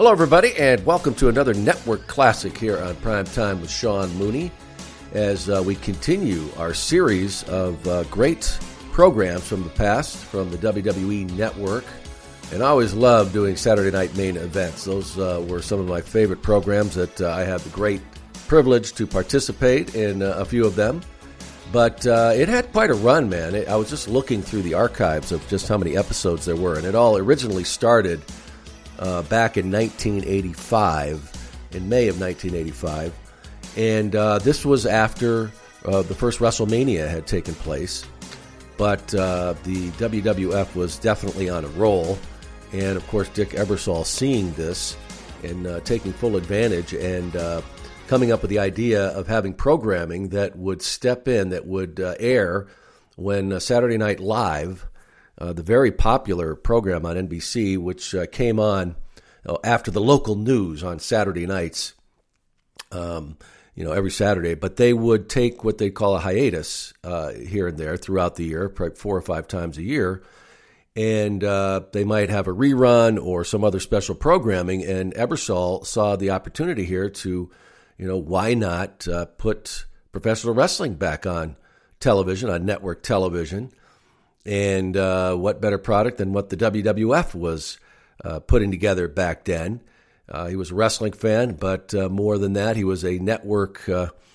Hello, everybody, and welcome to another Network Classic here on Prime Time with Sean Mooney as we continue our series of great programs from the past, from the WWE Network. And I always love doing Saturday night main events. Those were some of my favorite programs that I had the great privilege to participate in a few of them. But it had quite a run, man. I was just looking through the archives of just how many episodes there were, and it all originally started back in 1985, in May of 1985. And this was after the first WrestleMania had taken place. But the WWF was definitely on a roll. And, of course, Dick Ebersol seeing this and taking full advantage and coming up with the idea of having programming that would step in, that would air when Saturday Night Live, the very popular program on NBC, which came on after the local news on Saturday nights, every Saturday. But they would take what they call a hiatus here and there throughout the year, probably 4 or 5 times a year. And they might have a rerun or some other special programming. And Ebersol saw the opportunity here to, why not put professional wrestling back on television, on network television. And what better product than what the WWF was putting together back then. He was a wrestling fan, but more than that, he was a network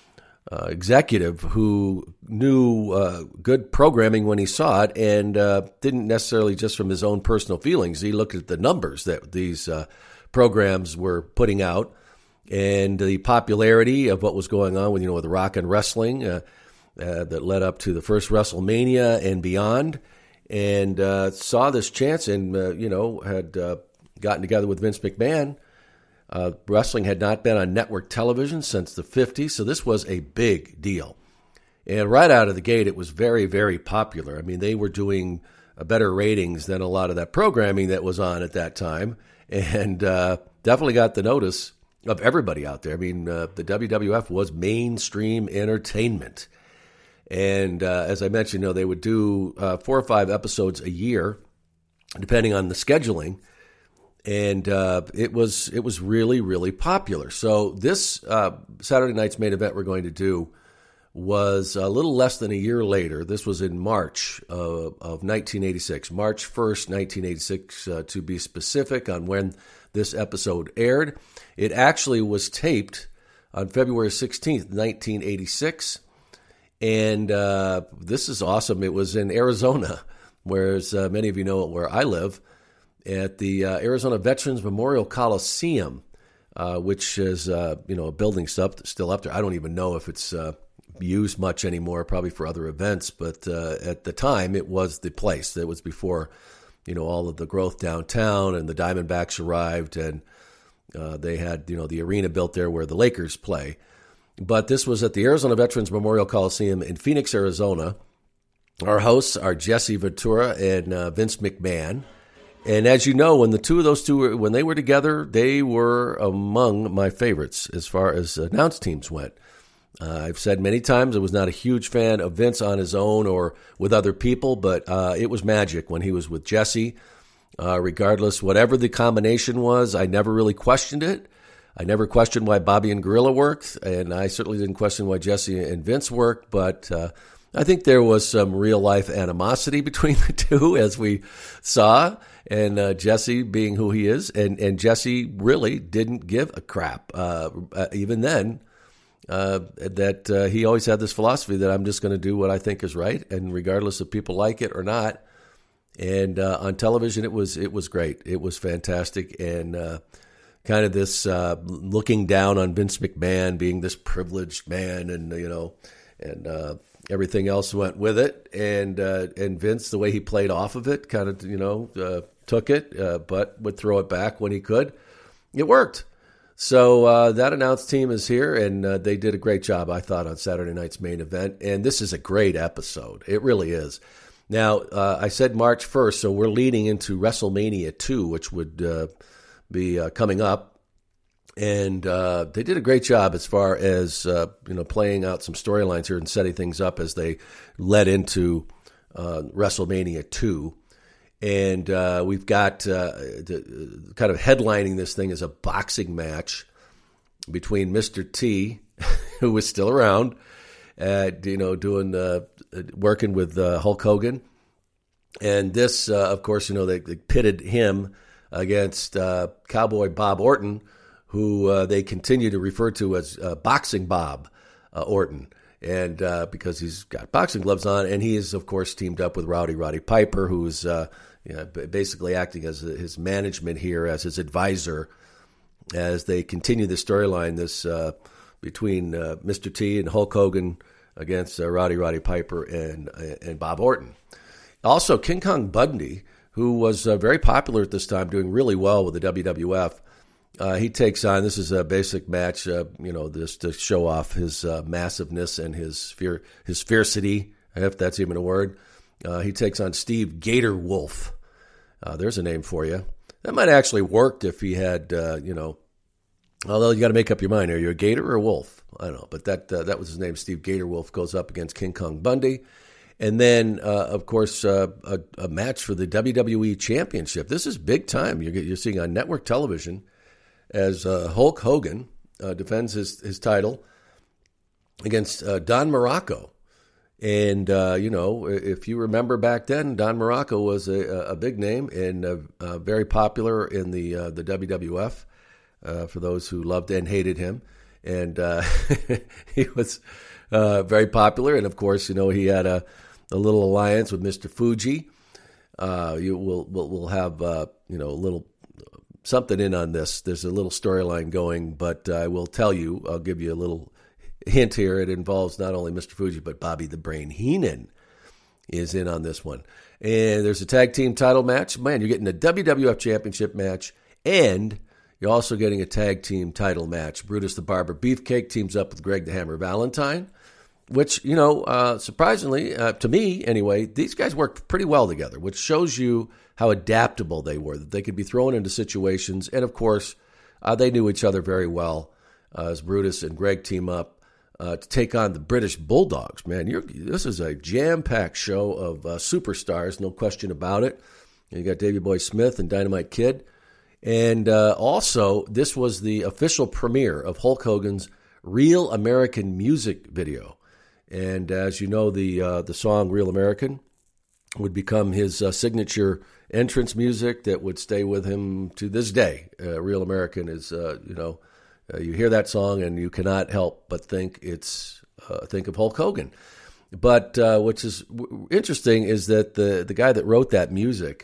executive who knew good programming when he saw it and didn't necessarily just from his own personal feelings. He looked at the numbers that these programs were putting out and the popularity of what was going on with, with Rock and Wrestling that led up to the first WrestleMania and beyond, and saw this chance and, had gotten together with Vince McMahon. Wrestling had not been on network television since the 50s, so this was a big deal. And right out of the gate, it was very, very popular. I mean, they were doing better ratings than a lot of that programming that was on at that time, and definitely got the notice of everybody out there. I mean, the WWF was mainstream entertainment. And as I mentioned, they would do 4 or 5 episodes a year, depending on the scheduling. And it was really, really popular. So this Saturday night's main event we're going to do was a little less than a year later. This was in March of 1986, March 1st, 1986, to be specific on when this episode aired. It actually was taped on February 16th, 1986. And this is awesome. It was in Arizona, whereas many of you know where I live, at the Arizona Veterans Memorial Coliseum, which is, a building still up there. I don't even know if it's used much anymore, probably for other events. But at the time, it was the place. That was before, all of the growth downtown and the Diamondbacks arrived. And they had, the arena built there where the Lakers play. But this was at the Arizona Veterans Memorial Coliseum in Phoenix, Arizona. Our hosts are Jesse Ventura and Vince McMahon. And as you know, when when they were together, they were among my favorites as far as announce teams went. I've said many times I was not a huge fan of Vince on his own or with other people, but it was magic when he was with Jesse. Regardless, whatever the combination was, I never really questioned it. I never questioned why Bobby and Gorilla worked, and I certainly didn't question why Jesse and Vince worked, but I think there was some real-life animosity between the two, as we saw, and Jesse being who he is, and Jesse really didn't give a crap, even then, that he always had this philosophy that I'm just going to do what I think is right, and regardless if people like it or not. And on television, it was great. It was fantastic, and kind of this looking down on Vince McMahon being this privileged man, and and everything else went with it. And Vince, the way he played off of it, kind of took it, but would throw it back when he could. It worked. So that announce team is here, and they did a great job, I thought, on Saturday night's main event. And this is a great episode. It really is. Now, I said March 1st, so we're leading into WrestleMania 2, which would be coming up. And they did a great job as far as, playing out some storylines here and setting things up as they led into WrestleMania 2. And we've got kind of headlining this thing as a boxing match between Mr. T, who was still around, doing working with Hulk Hogan. And this, of course, they pitted him against Cowboy Bob Orton, who they continue to refer to as Boxing Bob Orton. And because he's got boxing gloves on, and he is, of course, teamed up with Roddy Piper, who's basically acting as his management here, as his advisor, as they continue the storyline between Mr. T and Hulk Hogan against Roddy Piper and Bob Orton. Also, King Kong Bundy, who was very popular at this time, doing really well with the WWF. He takes on, this is a basic match, just to show off his massiveness and his fiercity, if that's even a word. He takes on Steve Gator Wolf. There's a name for you. That might actually worked if he had, although you got to make up your mind. Are you a gator or a wolf? I don't know, but that was his name. Steve Gator Wolf goes up against King Kong Bundy. And then, of course, a match for the WWE Championship. This is big time. You're seeing on network television as Hulk Hogan defends his title against Don Morocco. And, if you remember back then, Don Morocco was a big name and very popular in the WWF for those who loved and hated him. And he was very popular. And, of course, he had a little alliance with Mr. Fuji. We'll have, a little something in on this. There's a little storyline going, but I will tell you, I'll give you a little hint here. It involves not only Mr. Fuji, but Bobby the Brain Heenan is in on this one. And there's a tag team title match. Man, you're getting a WWF Championship match, and you're also getting a tag team title match. Brutus the Barber Beefcake teams up with Greg the Hammer Valentine, which, surprisingly, to me anyway, these guys worked pretty well together, which shows you how adaptable they were, that they could be thrown into situations. And, of course, they knew each other very well as Brutus and Greg team up to take on the British Bulldogs. Man, this is a jam-packed show of superstars, no question about it. You got Davey Boy Smith and Dynamite Kid. And also, this was the official premiere of Hulk Hogan's Real American music video. And as you know, the song Real American would become his signature entrance music that would stay with him to this day. Real American is, you hear that song and you cannot help but think of Hulk Hogan. But which is interesting is that the guy that wrote that music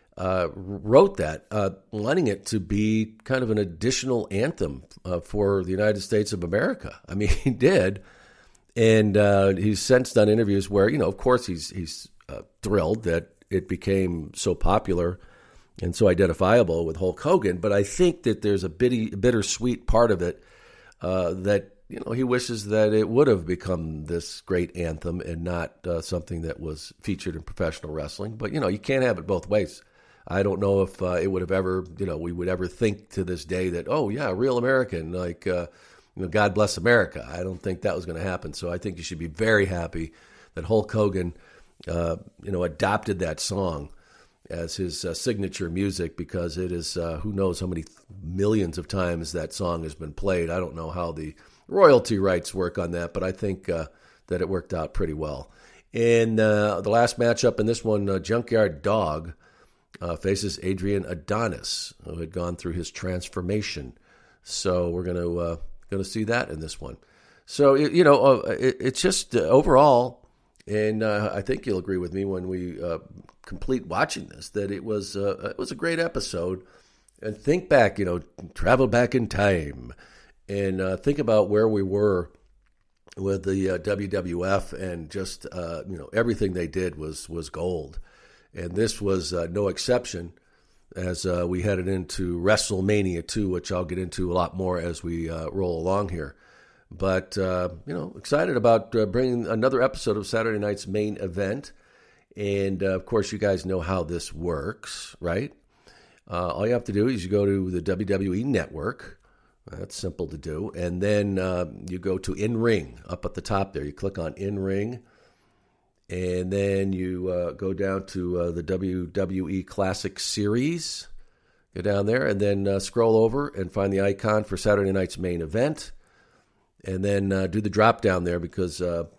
wrote that, wanting it to be kind of an additional anthem for the United States of America. I mean, he did. And he's since done interviews where, of course, he's thrilled that it became so popular and so identifiable with Hulk Hogan. But I think that there's a bittersweet part of it that, he wishes that it would have become this great anthem and not something that was featured in professional wrestling. But, you can't have it both ways. I don't know if it would have ever, we would ever think to this day that, oh, yeah, Real American, like, God bless America. I don't think that was going to happen. So I think you should be very happy that Hulk Hogan, adopted that song as his signature music, because it is, who knows how many millions of times that song has been played. I don't know how the royalty rights work on that, but I think that it worked out pretty well. And the last matchup in this one, Junkyard Dog faces Adrian Adonis, who had gone through his transformation. So we're going to see that in this one. So, it's just overall, and I think you'll agree with me when we complete watching this, that it was a great episode. And think back, travel back in time and think about where we were with the WWF, and just, everything they did was gold. And this was no exception as we headed into WrestleMania 2, which I'll get into a lot more as we roll along here. But, excited about bringing another episode of Saturday Night's Main Event. And, of course, you guys know how this works, right? All you have to do is you go to the WWE Network. That's simple to do. And then you go to In Ring up at the top there. You click on In Ring. And then you go down to the WWE Classic Series. Go down there and then scroll over and find the icon for Saturday night's main event. And then do the drop down there because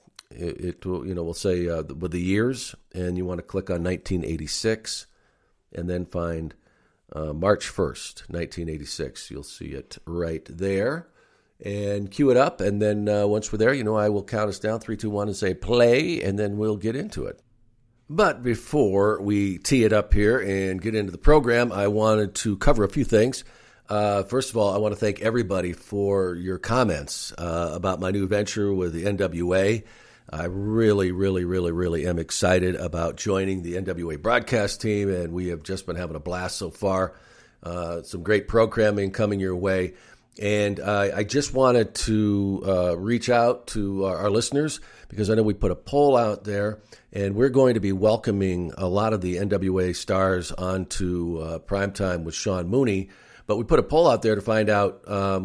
it will, will say with the years. And you want to click on 1986 and then find March 1st, 1986. You'll see it right there. And cue it up, and then once we're there, I will count us down, 3, 2, 1, and say play, and then we'll get into it. But before we tee it up here and get into the program, I wanted to cover a few things. First of all, I want to thank everybody for your comments about my new venture with the NWA. I really, really, really, really am excited about joining the NWA broadcast team, and we have just been having a blast so far. Some great programming coming your way. And I just wanted to reach out to our listeners because I know we put a poll out there, and we're going to be welcoming a lot of the NWA stars onto Primetime with Sean Mooney. But we put a poll out there to find out,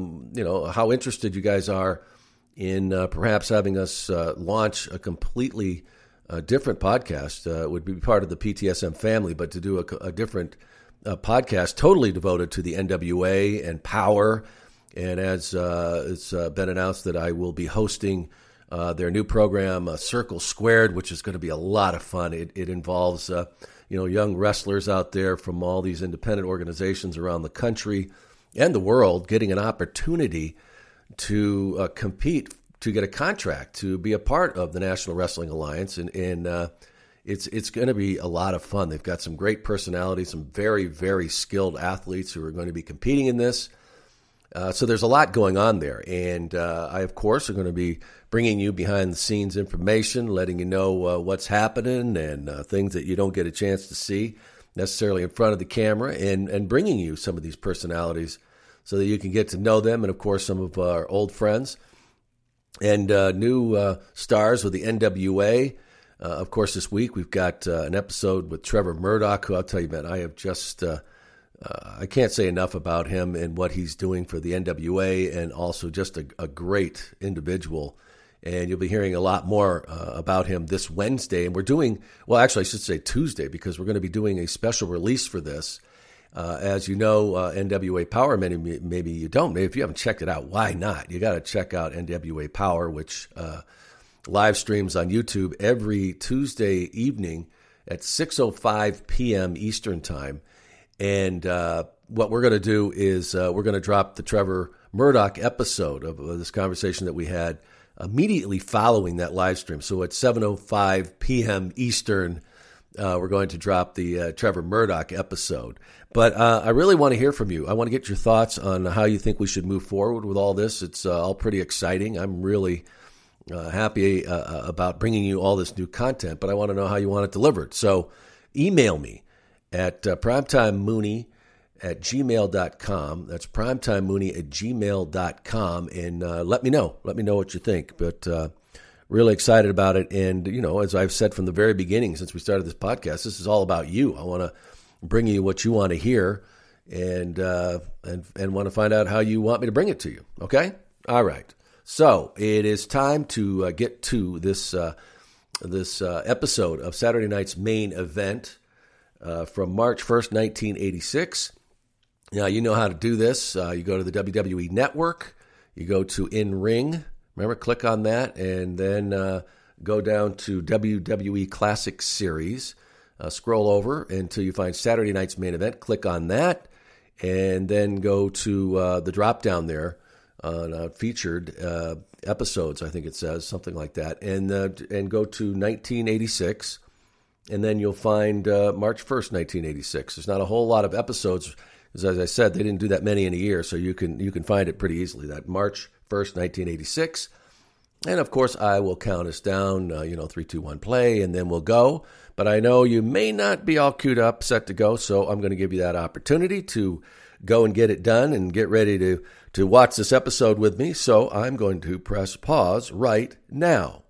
how interested you guys are in perhaps having us launch a completely different podcast. It would be part of the PTSM family, but to do a different podcast totally devoted to the NWA and power. And as it's been announced that I will be hosting their new program, Circle Squared, which is going to be a lot of fun. It involves, young wrestlers out there from all these independent organizations around the country and the world getting an opportunity to compete, to get a contract, to be a part of the National Wrestling Alliance. And it's going to be a lot of fun. They've got some great personalities, some very, very skilled athletes who are going to be competing in this. So there's a lot going on there. And I, of course, are going to be bringing you behind-the-scenes information, letting you know what's happening and things that you don't get a chance to see necessarily in front of the camera, and bringing you some of these personalities so that you can get to know them, and, of course, some of our old friends and new stars with the NWA. Of course, this week we've got an episode with Trevor Murdoch, who I'll tell you, man, I have just... I can't say enough about him and what he's doing for the NWA, and also just a great individual. And you'll be hearing a lot more about him this Wednesday. And we're doing, well, actually, I should say Tuesday, because we're going to be doing a special release for this. As you know, NWA Power, maybe you don't. Maybe if you haven't checked it out, why not? You got to check out NWA Power, which live streams on YouTube every Tuesday evening at 6:05 p.m. Eastern Time. And what we're going to do is we're going to drop the Trevor Murdoch episode of this conversation that we had immediately following that live stream. So at 7:05 p.m. Eastern, we're going to drop the Trevor Murdoch episode. But I really want to hear from you. I want to get your thoughts on how you think we should move forward with all this. It's all pretty exciting. I'm really happy about bringing you all this new content, but I want to know how you want it delivered. So email me at primetimemooney@gmail.com. That's primetimemooney@gmail.com. And let me know what you think. But really excited about it. And, as I've said from the very beginning, since we started this podcast, this is all about you. I want to bring you what you want to hear, and want to find out how you want me to bring it to you. Okay? All right. So it is time to get to this episode of Saturday night's main event. From March 1st, 1986. Now, you know how to do this. You go to the WWE Network. You go to In Ring. Remember, click on that. And then go down to WWE Classic Series. Scroll over until you find Saturday night's main event. Click on that. And then go to the drop-down there on featured episodes, I think it says, something like that. And go to 1986. And then you'll find March 1st, 1986. There's not a whole lot of episodes, because as I said, they didn't do that many in a year, so you can find it pretty easily. That March 1st, 1986. And, of course, I will count us down, 3, 2, 1, play, and then we'll go. But I know you may not be all queued up, set to go, so I'm going to give you that opportunity to go and get it done and get ready to watch this episode with me. So I'm going to press pause right now.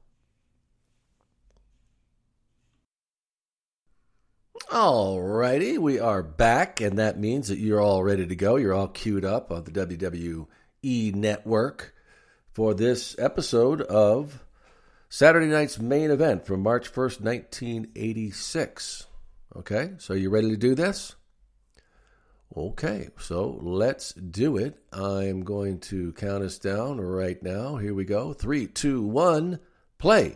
All righty, we are back, and that means that you're all ready to go. You're all queued up on the WWE Network for this episode of Saturday night's main event from March 1st, 1986. Okay, so you ready to do this? Okay, so let's do it. I'm going to count us down right now. Here we go. 3, 2, 1, play.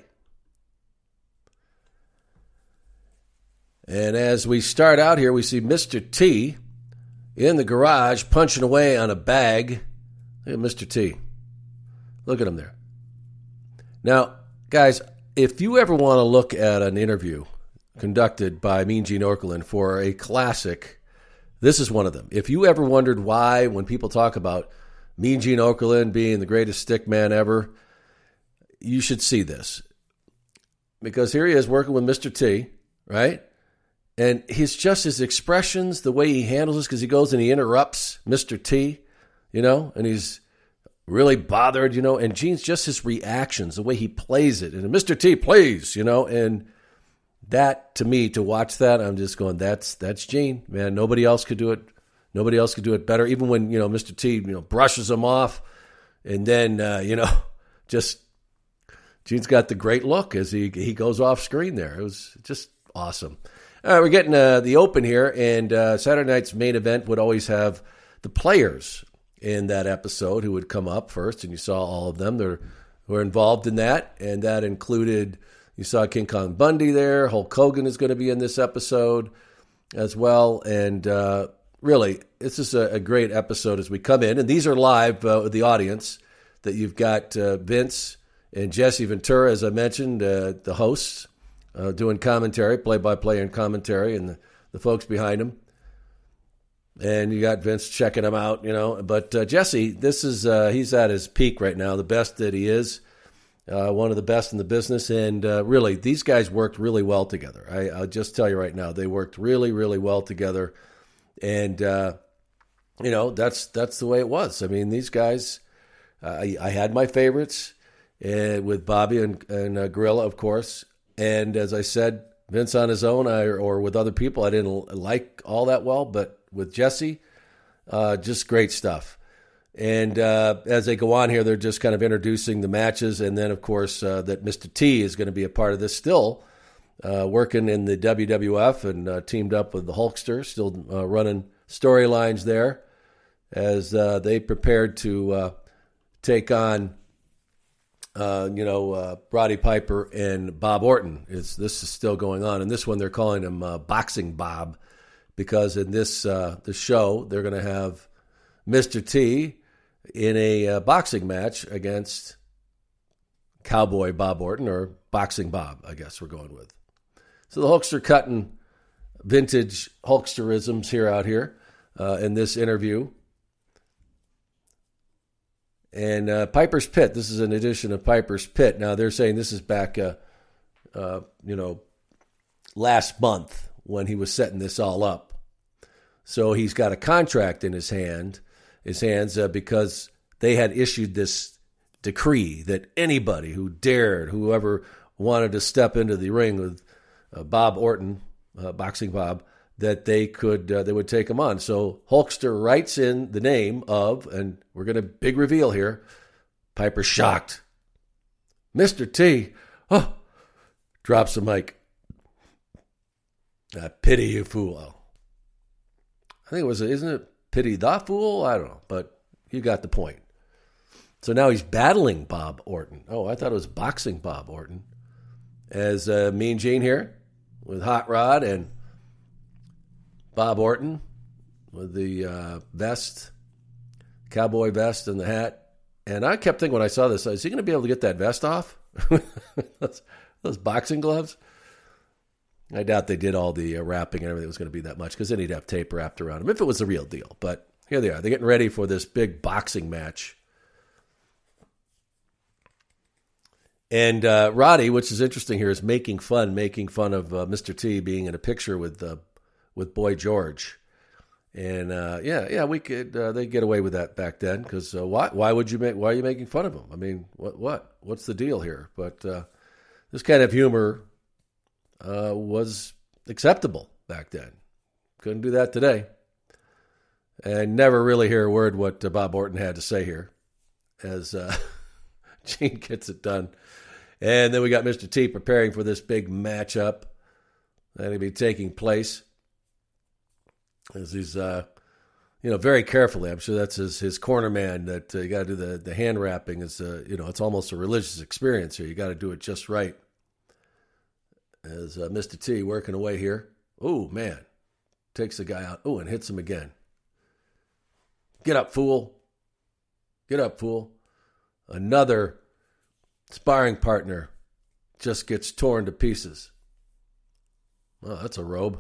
And as we start out here, we see Mr. T in the garage punching away on a bag. Look at Mr. T. Look at him there. Now, guys, if you ever want to look at an interview conducted by Mean Gene Okerlund for a classic, this is one of them. If you ever wondered why, when people talk about Mean Gene Okerlund being the greatest stick man ever, you should see this. Because here he is working with Mr. T, right? And his expressions, the way he handles this, because he goes and he interrupts Mr. T, and he's really bothered, and Gene's just his reactions, the way he plays it. And Mr. T, please, and that, to me, to watch that, I'm just going, that's Gene, man. Nobody else could do it. Nobody else could do it better. Even when, Mr. T, brushes him off, and then, just Gene's got the great look as he goes off screen there. It was just awesome. We're getting the open here, and Saturday night's main event would always have the players in that episode who would come up first, and you saw all of them that were involved in that, and that included, you saw King Kong Bundy there. Hulk Hogan is going to be in this episode as well, and really, this is a great episode as we come in, and these are live with the audience, that you've got Vince and Jesse Ventura, as I mentioned, the hosts, doing commentary, play-by-play and commentary, and the folks behind him. And you got Vince checking him out, But Jesse, this is he's at his peak right now, the best that he is, one of the best in the business. And really, these guys worked really well together. I'll just tell you right now, they worked really, really well together. And, that's the way it was. I mean, these guys, I had my favorites with Bobby and Gorilla, of course. And as I said, Vince on his own or with other people, I didn't like all that well. But with Jesse, just great stuff. And as they go on here, they're just kind of introducing the matches. And then, of course, that Mr. T is going to be a part of this still, working in the WWF and teamed up with the Hulkster, still running storylines there as they prepared to take on Roddy Piper and Bob Orton. This is still going on. And this one, they're calling him Boxing Bob, because in this the show, they're going to have Mr. T in a boxing match against Cowboy Bob Orton, or Boxing Bob, I guess we're going with. So the Hulkster cutting vintage Hulksterisms out here in this interview. And Piper's Pit, this is an edition of Piper's Pit. Now, they're saying this is back, last month when he was setting this all up. So he's got a contract in his hands, because they had issued this decree that anybody whoever wanted to step into the ring with Bob Orton, Boxing Bob, that they would take him on. So Hulkster writes in the name of, and we're going to big reveal here, Piper shocked. Mr. T, drops the mic. Pity you fool. I think isn't it Pity the Fool? I don't know, but you got the point. So now he's battling Bob Orton. Oh, I thought it was Boxing Bob Orton. As Mean Gene here with Hot Rod and Bob Orton with the vest, cowboy vest and the hat. And I kept thinking when I saw this, is he going to be able to get that vest off? those boxing gloves? I doubt they did all the wrapping and everything was going to be that much, because then he'd have tape wrapped around him if it was the real deal. But here they are. They're getting ready for this big boxing match. And Roddy, which is interesting here, is making fun of Mr. T being in a picture with Boy George. And we could they get away with that back then, because why are you making fun of him? I mean, what's the deal here? But this kind of humor was acceptable back then. Couldn't do that today. And never really hear a word what Bob Orton had to say here, as Gene gets it done. And then we got Mr. T preparing for this big matchup that'll be taking place as he's, very carefully. I'm sure that's his corner man that you got to do the hand wrapping. Is it's almost a religious experience here. You got to do it just right. As Mr. T working away here. Oh, man. Takes the guy out. Oh, and hits him again. Get up, fool. Get up, fool. Another sparring partner just gets torn to pieces. Oh, that's a robe.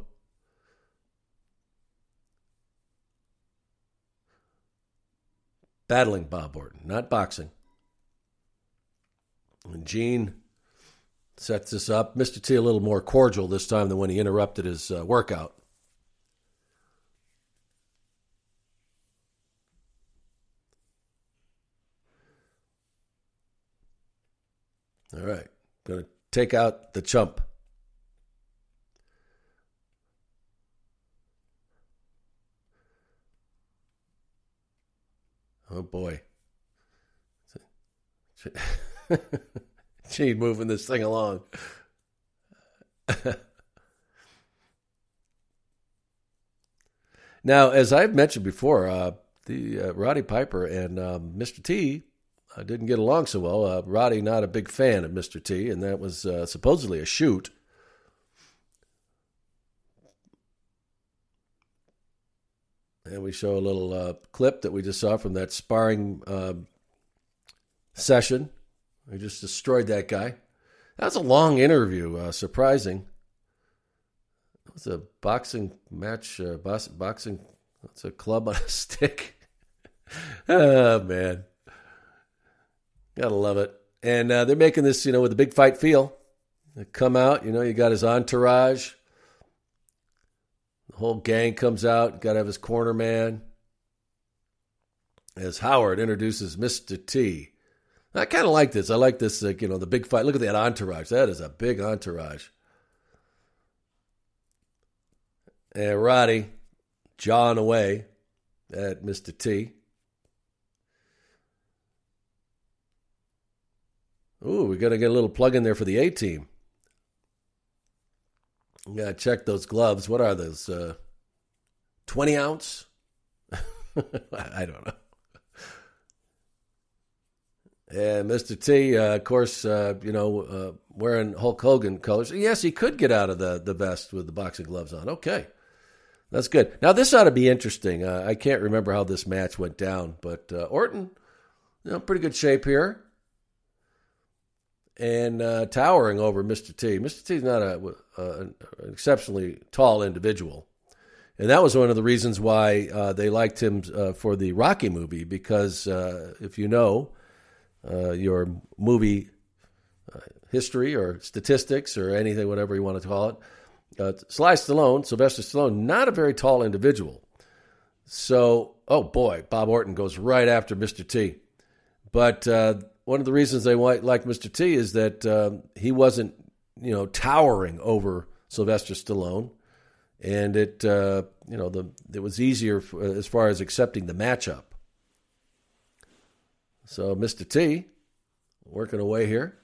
Battling Bob Orton, not boxing. And Gene sets this up. Mr. T a little more cordial this time than when he interrupted his workout. All right. Going to take out the chump. Oh, boy. Gee, moving this thing along. Now, as I've mentioned before, the Roddy Piper and Mr. T didn't get along so well. Roddy, not a big fan of Mr. T, and that was supposedly a shoot. And we show a little clip that we just saw from that sparring session. We just destroyed that guy. That was a long interview, surprising. It was a boxing match, boxing, it's a club on a stick. Oh, man. Gotta love it. And they're making this, with a big fight feel. They come out, you got his entourage. The whole gang comes out. Got to have his corner man. As Howard introduces Mr. T. I kind of like this. I like this, the big fight. Look at that entourage. That is a big entourage. And Roddy jawing away at Mr. T. Ooh, we're going to get a little plug in there for the A-team. You got to check those gloves. What are those? 20 ounce? I don't know. And Mr. T, of course, wearing Hulk Hogan colors. Yes, he could get out of the vest with the boxing gloves on. Okay. That's good. Now, this ought to be interesting. I can't remember how this match went down, but Orton, pretty good shape here. And towering over Mr. T. Mr. T is not an exceptionally tall individual. And that was one of the reasons why they liked him for the Rocky movie, because if you know your movie history or statistics or anything, whatever you want to call it, Sylvester Stallone, not a very tall individual. So, oh boy, Bob Orton goes right after Mr. T. But one of the reasons they like Mr. T is that he wasn't, towering over Sylvester Stallone, and it was easier as far as accepting the matchup. So Mr. T working away here,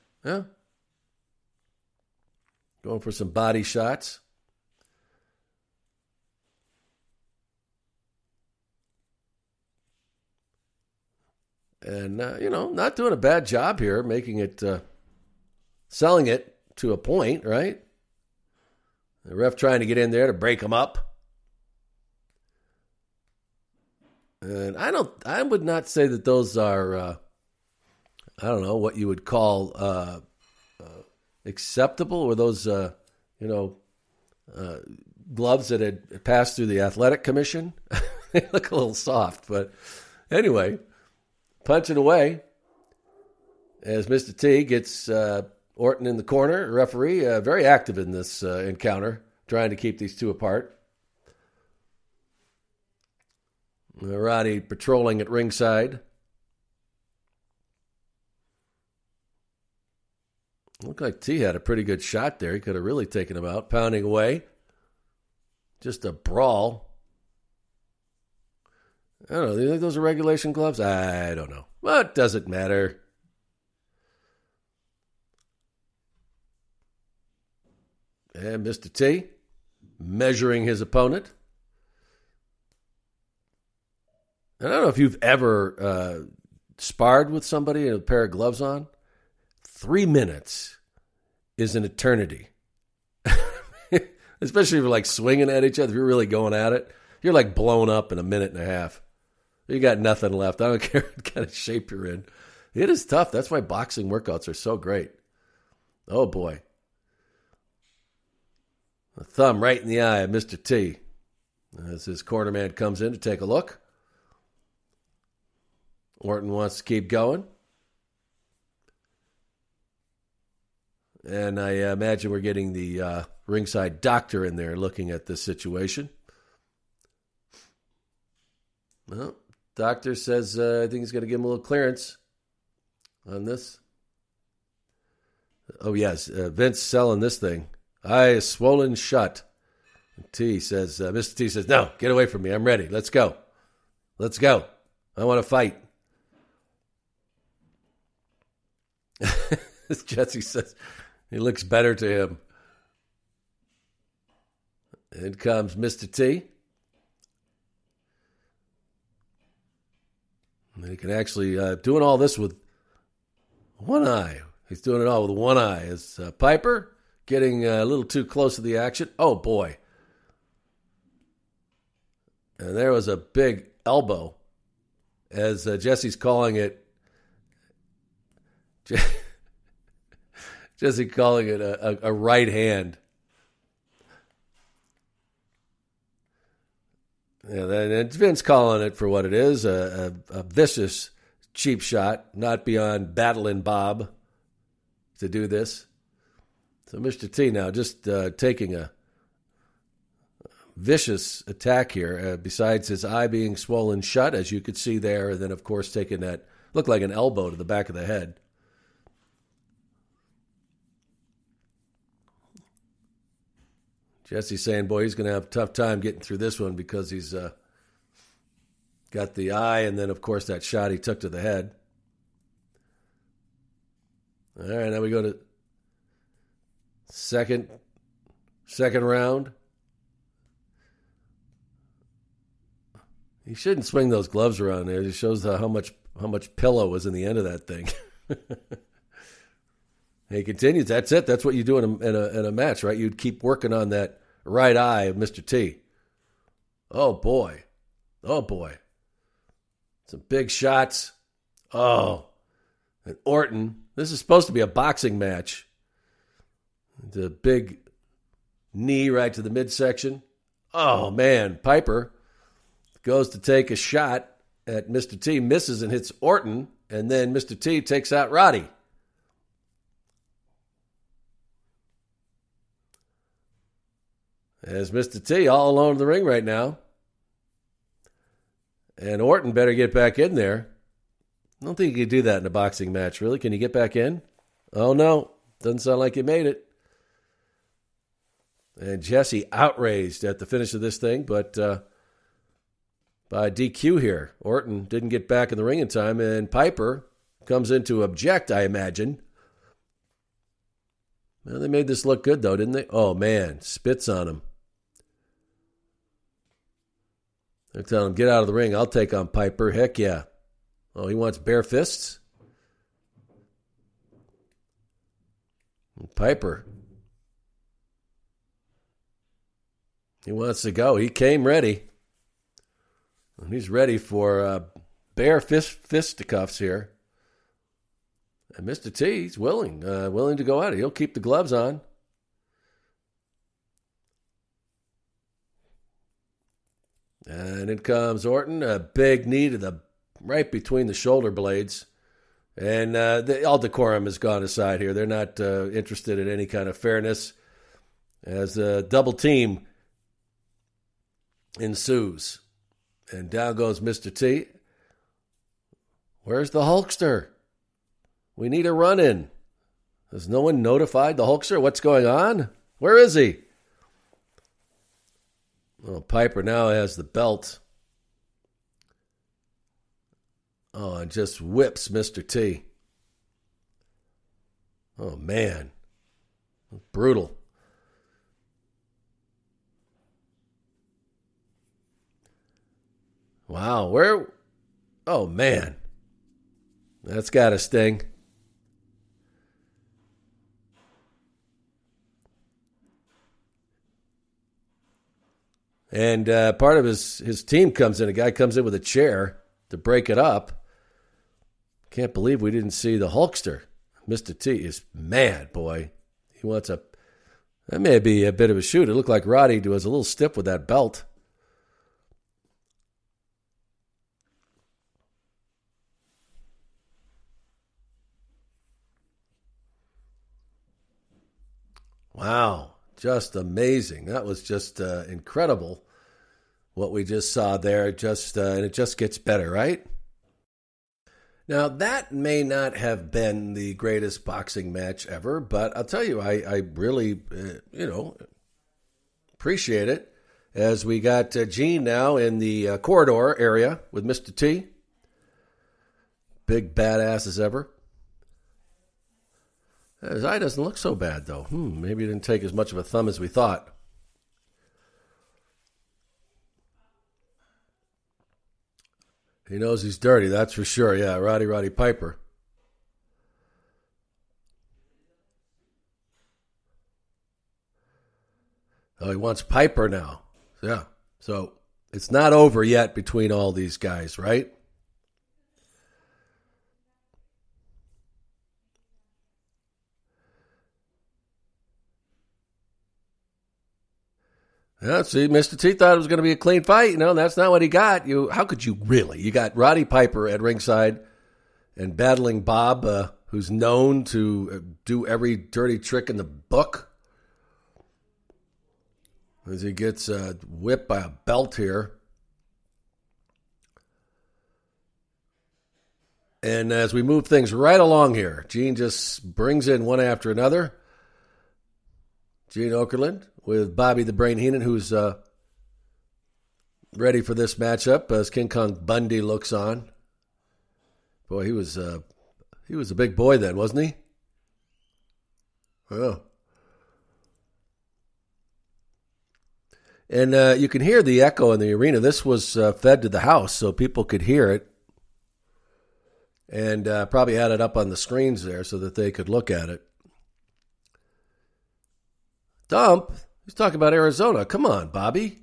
going for some body shots. And, not doing a bad job here, making it, selling it to a point, right? The ref trying to get in there to break him up. And I would not say that those are, what you would call acceptable, or those, gloves that had passed through the athletic commission. They look a little soft, but anyway. Punching away as Mr. T gets Orton in the corner. Referee very active in this encounter, trying to keep these two apart. Roddy patrolling at ringside. Looked like T had a pretty good shot there. He could have really taken him out. Pounding away. Just a brawl. I don't know. Do you think those are regulation gloves? I don't know. But it doesn't matter. And Mr. T measuring his opponent. And I don't know if you've ever sparred with somebody in a pair of gloves on. 3 minutes is an eternity. Especially if you're like swinging at each other. If you're really going at it, you're like blown up in a minute and a half. You got nothing left. I don't care what kind of shape you're in. It is tough. That's why boxing workouts are so great. Oh, boy. A thumb right in the eye of Mr. T as his cornerman comes in to take a look. Orton wants to keep going. And I imagine we're getting the ringside doctor in there looking at this situation. Well, doctor says I think he's going to give him a little clearance on this. Oh, yes, Vince selling this thing. Eye is swollen shut. And Mr. T says, no, get away from me. I'm ready. Let's go. Let's go. I want to fight. As Jesse says, he looks better to him. In comes Mr. T. And he can actually doing all this with one eye. He's doing it all with one eye. Is Piper getting a little too close to the action? Oh, boy. And there was a big elbow, as Jesse's calling it. Jesse calling it a right hand. Yeah, and Vince calling it for what it is, a vicious cheap shot, not beyond battling Bob to do this. So Mr. T now just taking a vicious attack here, besides his eye being swollen shut, as you could see there, and then, of course, taking that, looked like an elbow to the back of the head. Jesse's saying, boy, he's going to have a tough time getting through this one because he's got the eye and then, of course, that shot he took to the head. All right, now we go to second round. He shouldn't swing those gloves around there. It shows how much pillow was in the end of that thing. He continues. That's it. That's what you do in a match, right? You'd keep working on that right eye of Mr. T. Oh, boy. Oh, boy. Some big shots. Oh. And Orton. This is supposed to be a boxing match. The big knee right to the midsection. Oh, man. Piper goes to take a shot at Mr. T. Misses and hits Orton. And then Mr. T takes out Roddy. As Mr. T all alone in the ring right now. And Orton better get back in there. I don't think you could do that in a boxing match, really. Can you get back in? Oh, no. Doesn't sound like you made it. And Jesse outraged at the finish of this thing, but by DQ here. Orton didn't get back in the ring in time, and Piper comes in to object, I imagine. Well, they made this look good, though, didn't they? Oh, man. Spits on him. They're telling him, get out of the ring. I'll take on Piper. Heck yeah. Oh, he wants bare fists? And Piper. He wants to go. He came ready. And he's ready for bare fisticuffs here. And Mr. T's willing to go at it. He'll keep the gloves on. And in comes Orton, a big knee to the right between the shoulder blades. And all decorum has gone aside here. They're not interested in any kind of fairness as a double team ensues. And down goes Mr. T. Where's the Hulkster? We need a run-in. Has no one notified the Hulkster what's going on? Where is he? Well, Piper now has the belt. Oh, and just whips Mr. T. Oh, man. Brutal. Wow, where? Oh, man. That's got to sting. And part of his team comes in. A guy comes in with a chair to break it up. Can't believe we didn't see the Hulkster. Mr. T is mad, boy. He wants a... That may be a bit of a shoot. It looked like Roddy was a little stiff with that belt. Wow, just amazing. That was just incredible what we just saw there. And it just gets better, right? Now, that may not have been the greatest boxing match ever, but I'll tell you, I really, appreciate it. As we got Gene now in the corridor area with Mr. T. Big badass as ever. His eye doesn't look so bad, though. Maybe it didn't take as much of a thumb as we thought. He knows he's dirty, that's for sure. Yeah, Roddy Piper. Oh, he wants Piper now. Yeah. So it's not over yet between all these guys, right? Yeah, see, Mr. T thought it was going to be a clean fight. That's not what he got. How could you really? You got Roddy Piper at ringside and battling Bob, who's known to do every dirty trick in the book. As he gets whipped by a belt here. And as we move things right along here, Gene just brings in one after another. Gene Okerlund with Bobby the Brain Heenan, who's ready for this matchup as King Kong Bundy looks on. Boy, he was a big boy then, wasn't he? Oh. And you can hear the echo in the arena. This was fed to the house, so people could hear it. And probably had it up on the screens there so that they could look at it. Dump? He's talking about Arizona. Come on, Bobby.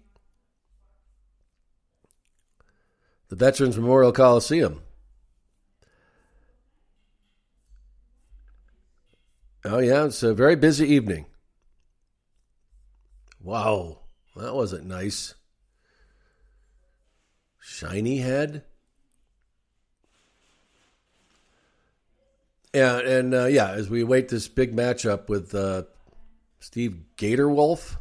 The Veterans Memorial Coliseum. Oh, yeah, it's a very busy evening. Wow, that wasn't nice. Shiny head? Yeah, and as we await this big matchup with Steve Gatorwolf.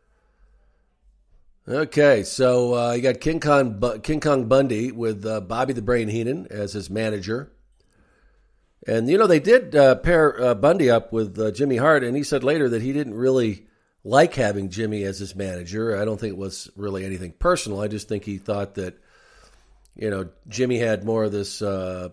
Okay, so you got King Kong Bundy with Bobby the Brain Heenan as his manager. And, they did pair Bundy up with Jimmy Hart, and he said later that he didn't really like having Jimmy as his manager. I don't think it was really anything personal. I just think he thought that, Jimmy had more of this, more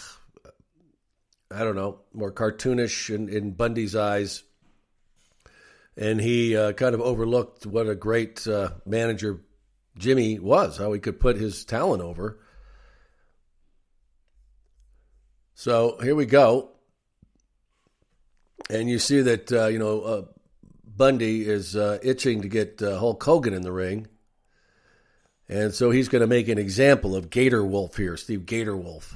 cartoonish in Bundy's eyes. And he kind of overlooked what a great manager Jimmy was, how he could put his talent over. So here we go. And you see that, Bundy is itching to get Hulk Hogan in the ring. And so he's going to make an example of Gator Wolf here, Steve Gator Wolf.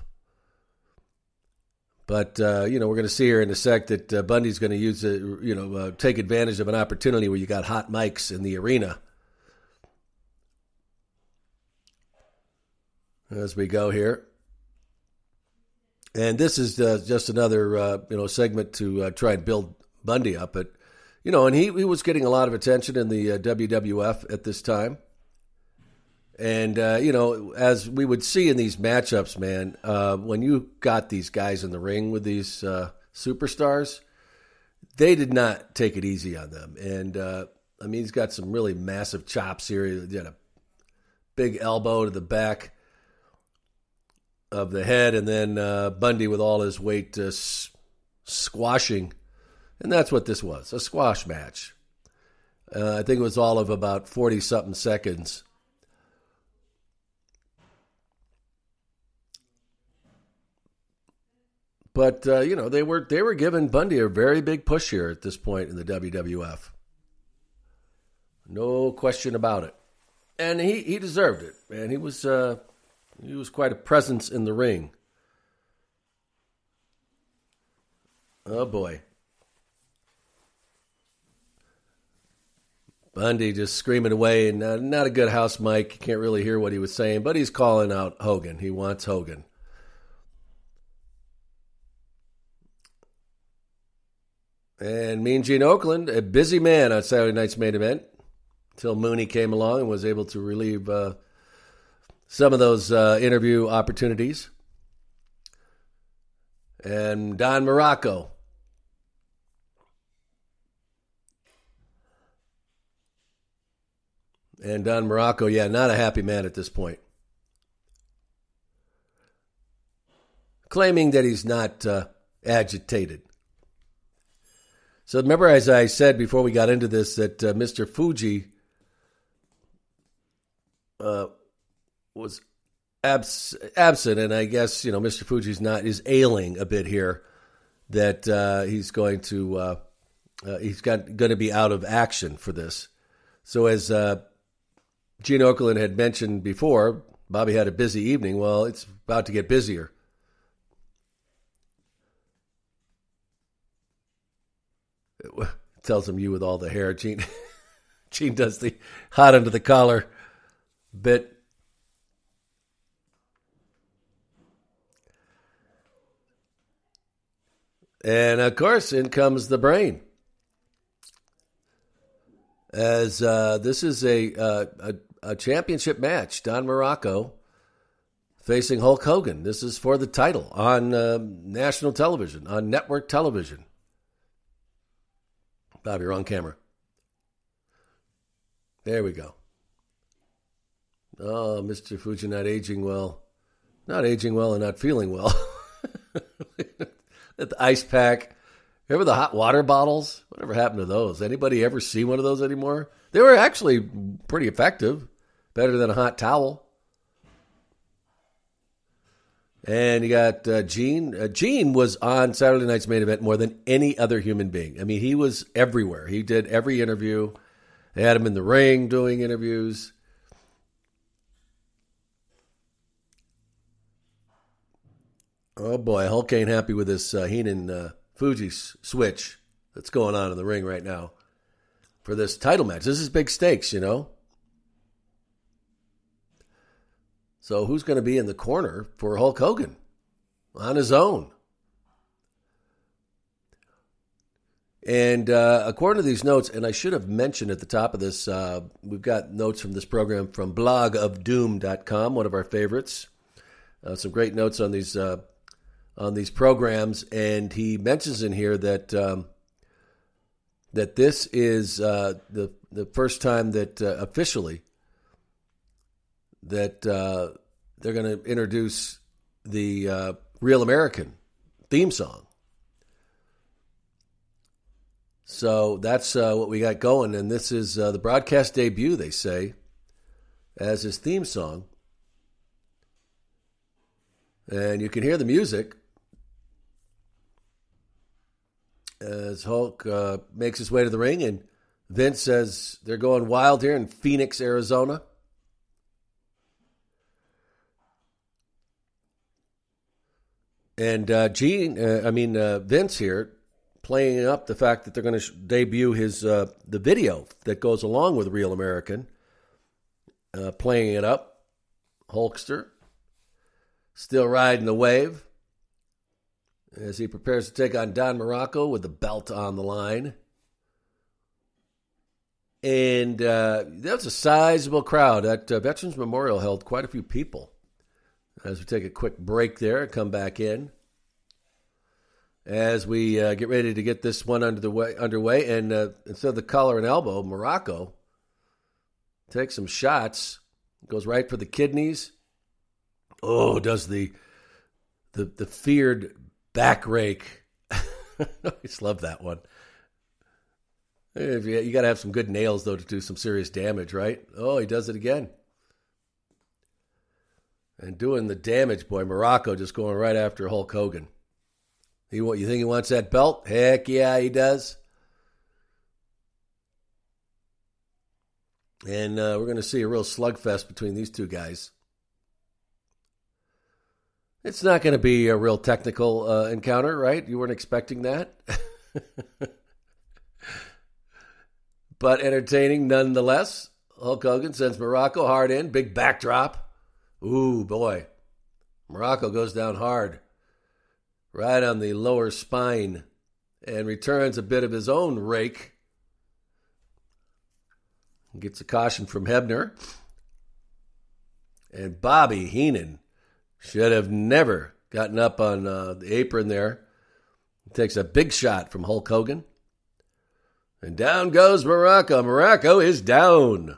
But, we're going to see here in a sec that Bundy's going to use, take advantage of an opportunity where you got hot mics in the arena. As we go here. And this is just another, segment to try and build Bundy up. But, and he was getting a lot of attention in the WWF at this time. And, as we would see in these matchups, man, when you got these guys in the ring with these superstars, they did not take it easy on them. And, he's got some really massive chops here. He had a big elbow to the back of the head, and then Bundy with all his weight squashing. And that's what this was, a squash match. I think it was all of about 40-something seconds. But they were giving Bundy a very big push here at this point in the WWF. No question about it, and he deserved it. Man, he was quite a presence in the ring. Oh boy, Bundy just screaming away, and not a good house mic. You can't really hear what he was saying, but he's calling out Hogan. He wants Hogan. And Mean Gene Okerlund, a busy man on Saturday night's main event, until Mooney came along and was able to relieve some of those interview opportunities. And Don Morocco. And Don Morocco, not a happy man at this point. Claiming that he's not agitated. So remember, as I said before we got into this, that Mr. Fuji was absent, and I guess Mr. Fuji's is ailing a bit here. That he's going to going to be out of action for this. So as Gene Okerlund had mentioned before, Bobby had a busy evening. Well, it's about to get busier. Tells him, you with all the hair. Gene does the hot under the collar bit. And of course, in comes the Brain. As this is a championship match, Don Morocco facing Hulk Hogan. This is for the title on national television, on network television. Bob, you're on camera. There we go. Oh, Mr. Fuji not aging well. Not aging well and not feeling well. At the ice pack. Remember the hot water bottles? Whatever happened to those? Anybody ever see one of those anymore? They were actually pretty effective. Better than a hot towel. And you got Gene. Gene was on Saturday night's main event more than any other human being. I mean, he was everywhere. He did every interview. They had him in the ring doing interviews. Oh, boy. Hulk ain't happy with this Heenan Fuji switch that's going on in the ring right now for this title match. This is big stakes, So who's going to be in the corner for Hulk Hogan on his own? And according to these notes, and I should have mentioned at the top of this, we've got notes from this program from blogofdoom.com, one of our favorites. Some great notes on these programs, and he mentions in here that that this is the first time that officially that they're going to introduce the Real American theme song. So that's what we got going, and this is the broadcast debut, they say, as his theme song. And you can hear the music as Hulk makes his way to the ring, and Vince says they're going wild here in Phoenix, Arizona. And Vince here playing up the fact that they're going to debut his the video that goes along with Real American, playing it up. Hulkster still riding the wave as he prepares to take on Don Morocco with the belt on the line. And that was a sizable crowd. That Veterans Memorial held quite a few people. As we take a quick break there and come back in. As we get ready to get this one underway. And instead of the collar and elbow, Morocco takes some shots. Goes right for the kidneys. Oh, does the feared back rake. I just love that one. You got to have some good nails, though, to do some serious damage, right? Oh, he does it again. And doing the damage, boy. Morocco just going right after Hulk Hogan. You think he wants that belt? Heck yeah, he does. And we're going to see a real slugfest between these two guys. It's not going to be a real technical encounter, right? You weren't expecting that? But entertaining nonetheless. Hulk Hogan sends Muraco hard in. Big backdrop. Ooh, boy. Muraco goes down hard. Right on the lower spine. And returns a bit of his own rake. Gets a caution from Hebner. And Bobby Heenan should have never gotten up on the apron there. Takes a big shot from Hulk Hogan. And down goes Muraco. Muraco is down.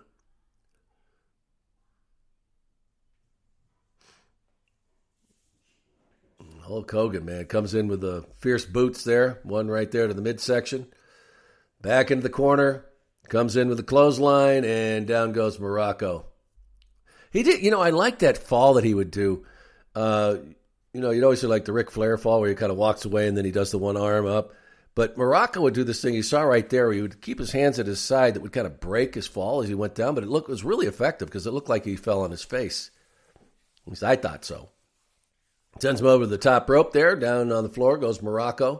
Hulk Hogan, man, comes in with the fierce boots there. One right there to the midsection. Back into the corner. Comes in with the clothesline, and down goes Muraco. He did, I like that fall that he would do. You'd always do like the Ric Flair fall where he kind of walks away and then he does the one arm up. But Muraco would do this thing you saw right there where he would keep his hands at his side that would kind of break his fall as he went down. But it was really effective because it looked like he fell on his face. At least I thought so. Sends him over to the top rope there. Down on the floor goes Muraco.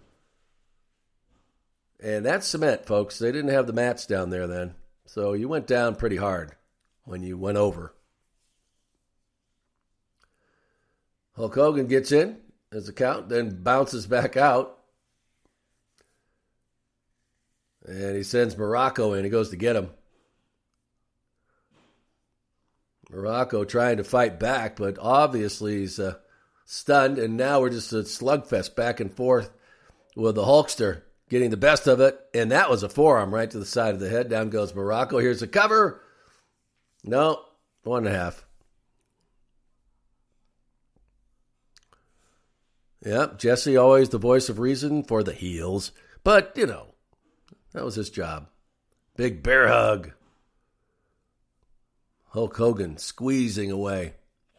And that's cement, folks. They didn't have the mats down there then. So you went down pretty hard when you went over. Hulk Hogan gets in as a count, then bounces back out. And he sends Muraco in. He goes to get him. Muraco trying to fight back, but obviously he's stunned. And now we're just a slugfest back and forth with the Hulkster getting the best of it, and that was a forearm right to the side of the head. Down goes Muraco. Here's the cover. No, 1.5. Yep, Jesse always the voice of reason for the heels. But, that was his job. Big bear hug. Hulk Hogan squeezing away.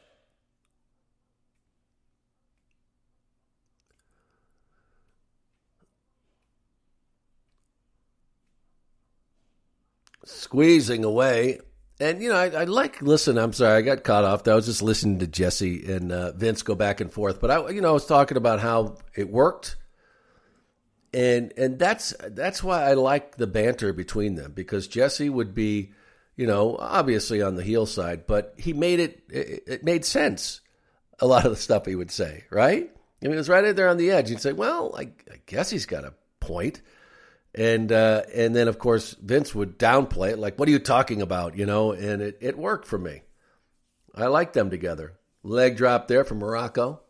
Squeezing away. And, I'm sorry, I got caught off. I was just listening to Jesse and Vince go back and forth. But, I was talking about how it worked. And that's why I like the banter between them. Because Jesse would be, obviously on the heel side. But he made it made sense, a lot of the stuff he would say, right? I mean, it was right there on the edge. You'd say, well, I guess he's got a point. And then, of course, Vince would downplay it, like, what are you talking about, And it worked for me. I like them together. Leg drop there from Muraco.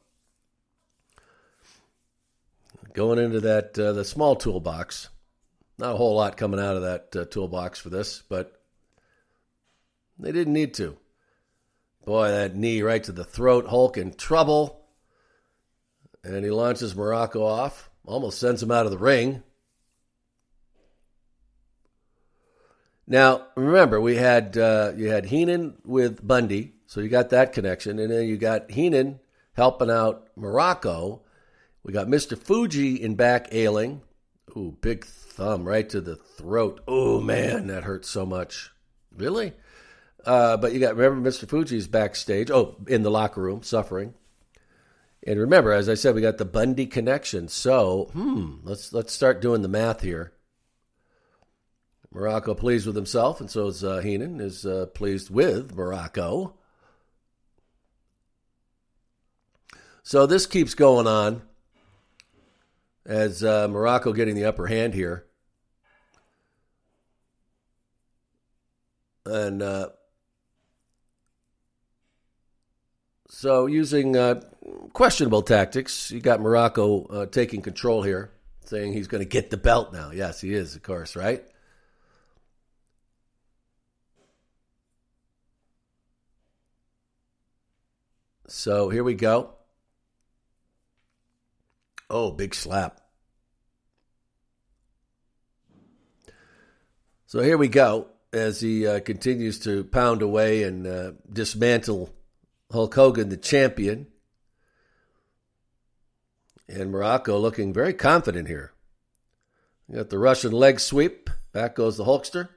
Going into that the small toolbox. Not a whole lot coming out of that toolbox for this, but they didn't need to. Boy, that knee right to the throat. Hulk in trouble. And he launches Muraco off. Almost sends him out of the ring. Now, remember, you had Heenan with Bundy, so you got that connection. And then you got Heenan helping out Muraco. We got Mr. Fuji in back ailing. Ooh, big thumb right to the throat. Oh, man, that hurts so much. Really? But remember, Mr. Fuji's backstage. Oh, in the locker room, suffering. And remember, as I said, we got the Bundy connection. So, let's start doing the math here. Muraco pleased with himself, and so is Heenan is pleased with Muraco. So this keeps going on as Muraco getting the upper hand here. And so using questionable tactics, you got Muraco taking control here, saying he's going to get the belt now. Yes, he is, of course, right? So here we go. Oh, big slap. So here we go as he continues to pound away and dismantle Hulk Hogan, the champion. And Morocco looking very confident here. You got the Russian leg sweep. Back goes the Hulkster.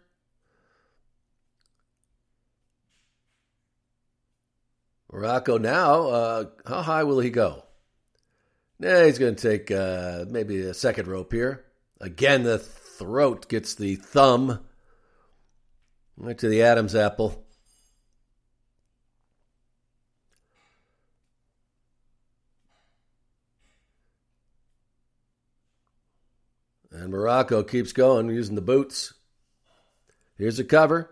Morocco now, how high will he go? He's going to take maybe a second rope here. Again, the throat gets the thumb right to the Adam's apple. And Morocco keeps going using the boots. Here's a cover.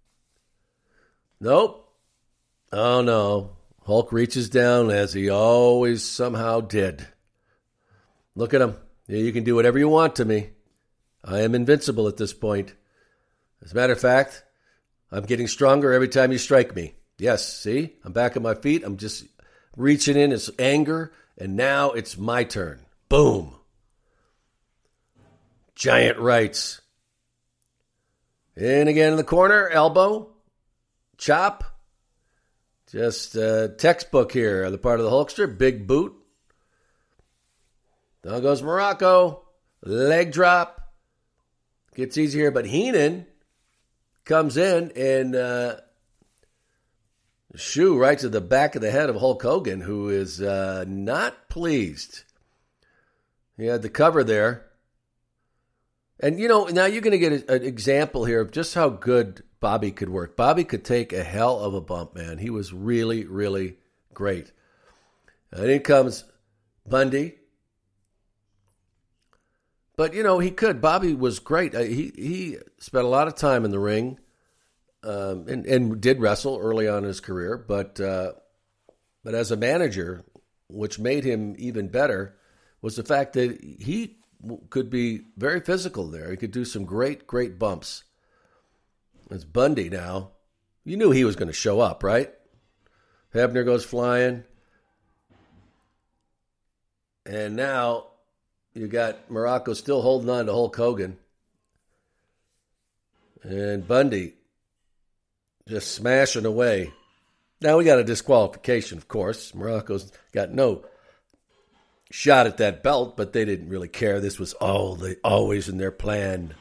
Nope. Oh, no. Hulk reaches down as he always somehow did. Look at him. Yeah, you can do whatever you want to me. I am invincible at this point. As a matter of fact, I'm getting stronger every time you strike me. Yes, see? I'm back on my feet. I'm just reaching in his anger, and now it's my turn. Boom. Giant rights. In again in the corner, elbow, chop. Just textbook here on the part of the Hulkster. Big boot. Down goes Morocco. Leg drop. Gets easier, but Heenan comes in and shoe right to the back of the head of Hulk Hogan, who is not pleased. He had the cover there. And, now you're going to get an example here of just how good Bobby could work. Bobby could take a hell of a bump, man. He was really, really great. And in comes Bundy. But, he could. Bobby was great. He spent a lot of time in the ring and did wrestle early on in his career. But as a manager, which made him even better, was the fact that he could be very physical there. He could do some great, great bumps. It's Bundy now. You knew he was going to show up, right? Hebner goes flying. And now you got Morocco still holding on to Hulk Hogan. And Bundy just smashing away. Now we got a disqualification, of course. Morocco's got no shot at that belt, but they didn't really care. This was always in their plan.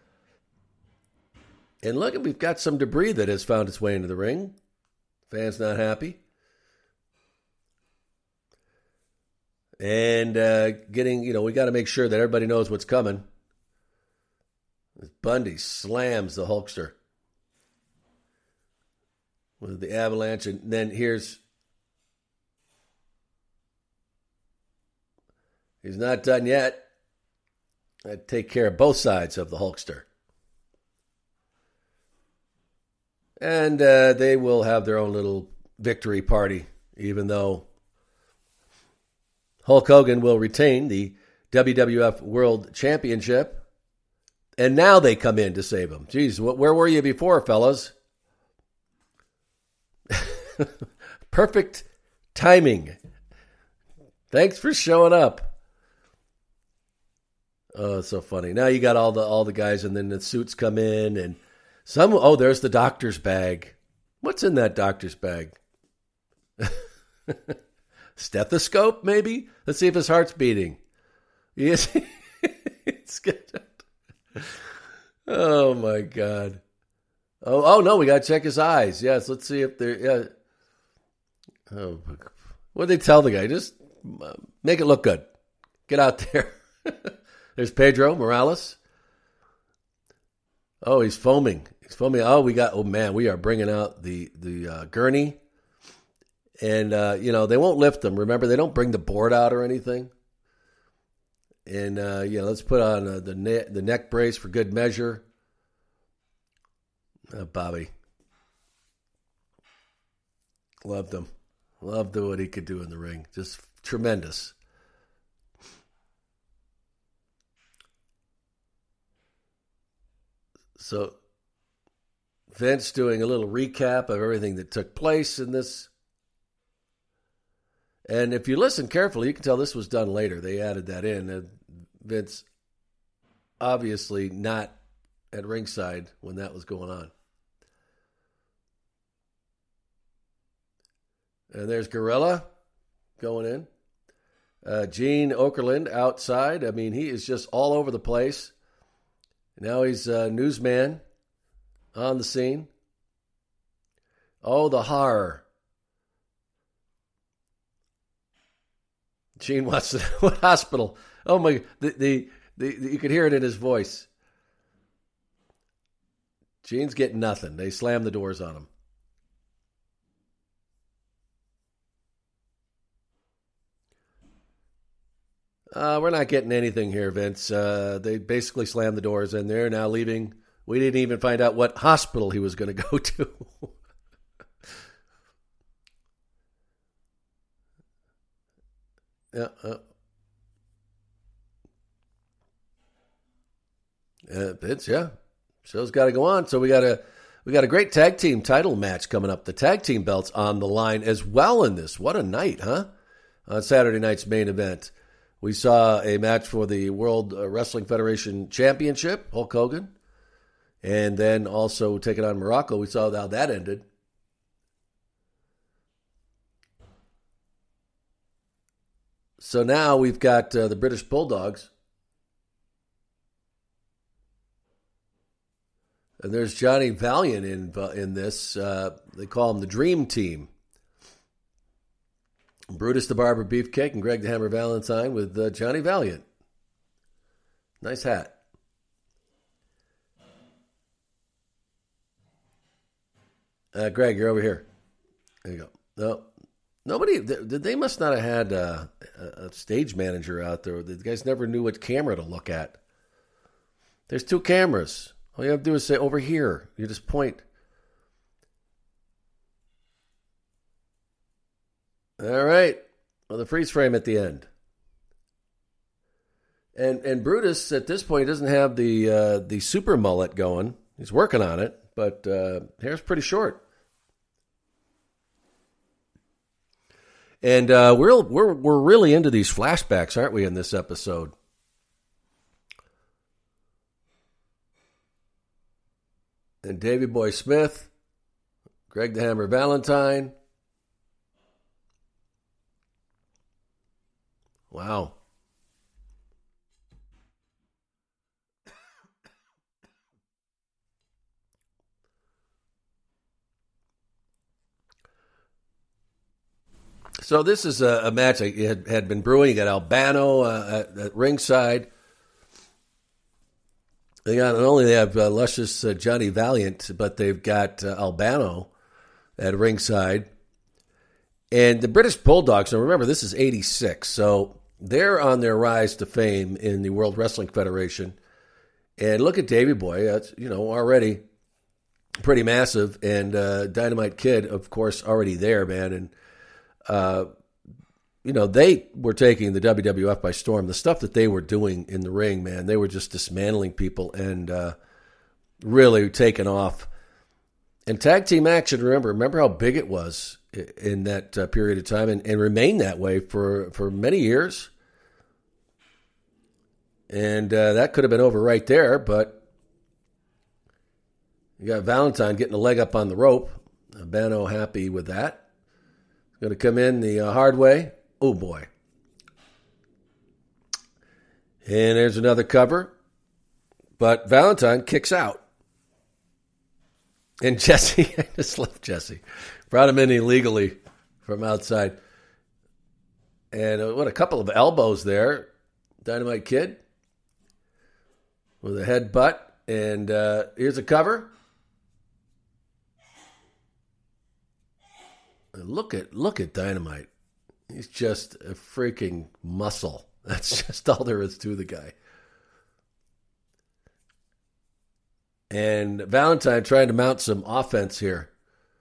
And look, we've got some debris that has found its way into the ring. Fans not happy. And we got to make sure that everybody knows what's coming. Bundy slams the Hulkster with the avalanche. And then he's not done yet. I'd take care of both sides of the Hulkster. And they will have their own little victory party, even though Hulk Hogan will retain the WWF World Championship. And now they come in to save him. Jeez, where were you before, fellas? Perfect timing. Thanks for showing up. Oh, it's so funny. Now you got all the guys, and then the suits come in, and there's the doctor's bag. What's in that doctor's bag? Stethoscope, maybe? Let's see if his heart's beating. Yes, it's good. Oh my God. Oh no, we gotta check his eyes. Yes, let's see if they're. Yeah. Oh, what did they tell the guy? Just make it look good. Get out there. There's Pedro Morales. Oh, he's foaming. Oh, we are bringing out the gurney. And, they won't lift them. Remember, they don't bring the board out or anything. And, let's put on the neck brace for good measure. Bobby. Loved him. Loved what he could do in the ring. Just tremendous. So Vince doing a little recap of everything that took place in this. And if you listen carefully, you can tell this was done later. They added that in. And Vince obviously not at ringside when that was going on. And there's Gorilla going in. Gene Okerlund outside. I mean, he is just all over the place. Now he's a newsman on the scene. Oh, the horror. Gene wants to what hospital? Oh my! You could hear it in his voice. Gene's getting nothing. They slam the doors on him. We're not getting anything here, Vince. They basically slammed the doors in there. Now leaving. We didn't even find out what hospital he was going to go to. Yeah. Vince, yeah. Show's got to go on. So we got a great tag team title match coming up. The tag team belts on the line as well in this. What a night, huh? On Saturday night's main event. We saw a match for the World Wrestling Federation Championship, Hulk Hogan, and then also taking on Morocco. We saw how that ended. So now we've got the British Bulldogs. And there's Johnny Valiant in this. They call him the Dream Team. Brutus the Barber Beefcake and Greg the Hammer Valentine with Johnny Valiant. Nice hat. Greg, you're over here. There you go. No, nobody. They must not have had a stage manager out there. The guys never knew what camera to look at. There's two cameras. All you have to do is say over here. You just point. All right. Well, the freeze frame at the end. And Brutus at this point doesn't have the super mullet going. He's working on it, but hair's pretty short. And we're really into these flashbacks, aren't we, in this episode? And Davey Boy Smith, Greg the Hammer Valentine. Wow. So this is a match that had been brewing. You got Albano at ringside. They got not only they have luscious Johnny Valiant, but they've got Albano at ringside. And the British Bulldogs, now remember, this is 86, so they're on their rise to fame in the World Wrestling Federation. And look at Davey Boy, that's, already pretty massive. And Dynamite Kid, of course, already there, man. And, they were taking the WWF by storm. The stuff that they were doing in the ring, man, they were just dismantling people and really taking off. And tag team action, remember how big it was in that period of time and remained that way for many years. And that could have been over right there, but you got Valentine getting a leg up on the rope. Albano happy with that. Going to come in the hard way. Oh, boy. And there's another cover. But Valentine kicks out. And Jesse, I just love Jesse. Brought him in illegally from outside. And what a couple of elbows there. Dynamite Kid with a headbutt. And here's a cover. And look at Dynamite. He's just a freaking muscle. That's just all there is to the guy. And Valentine trying to mount some offense here.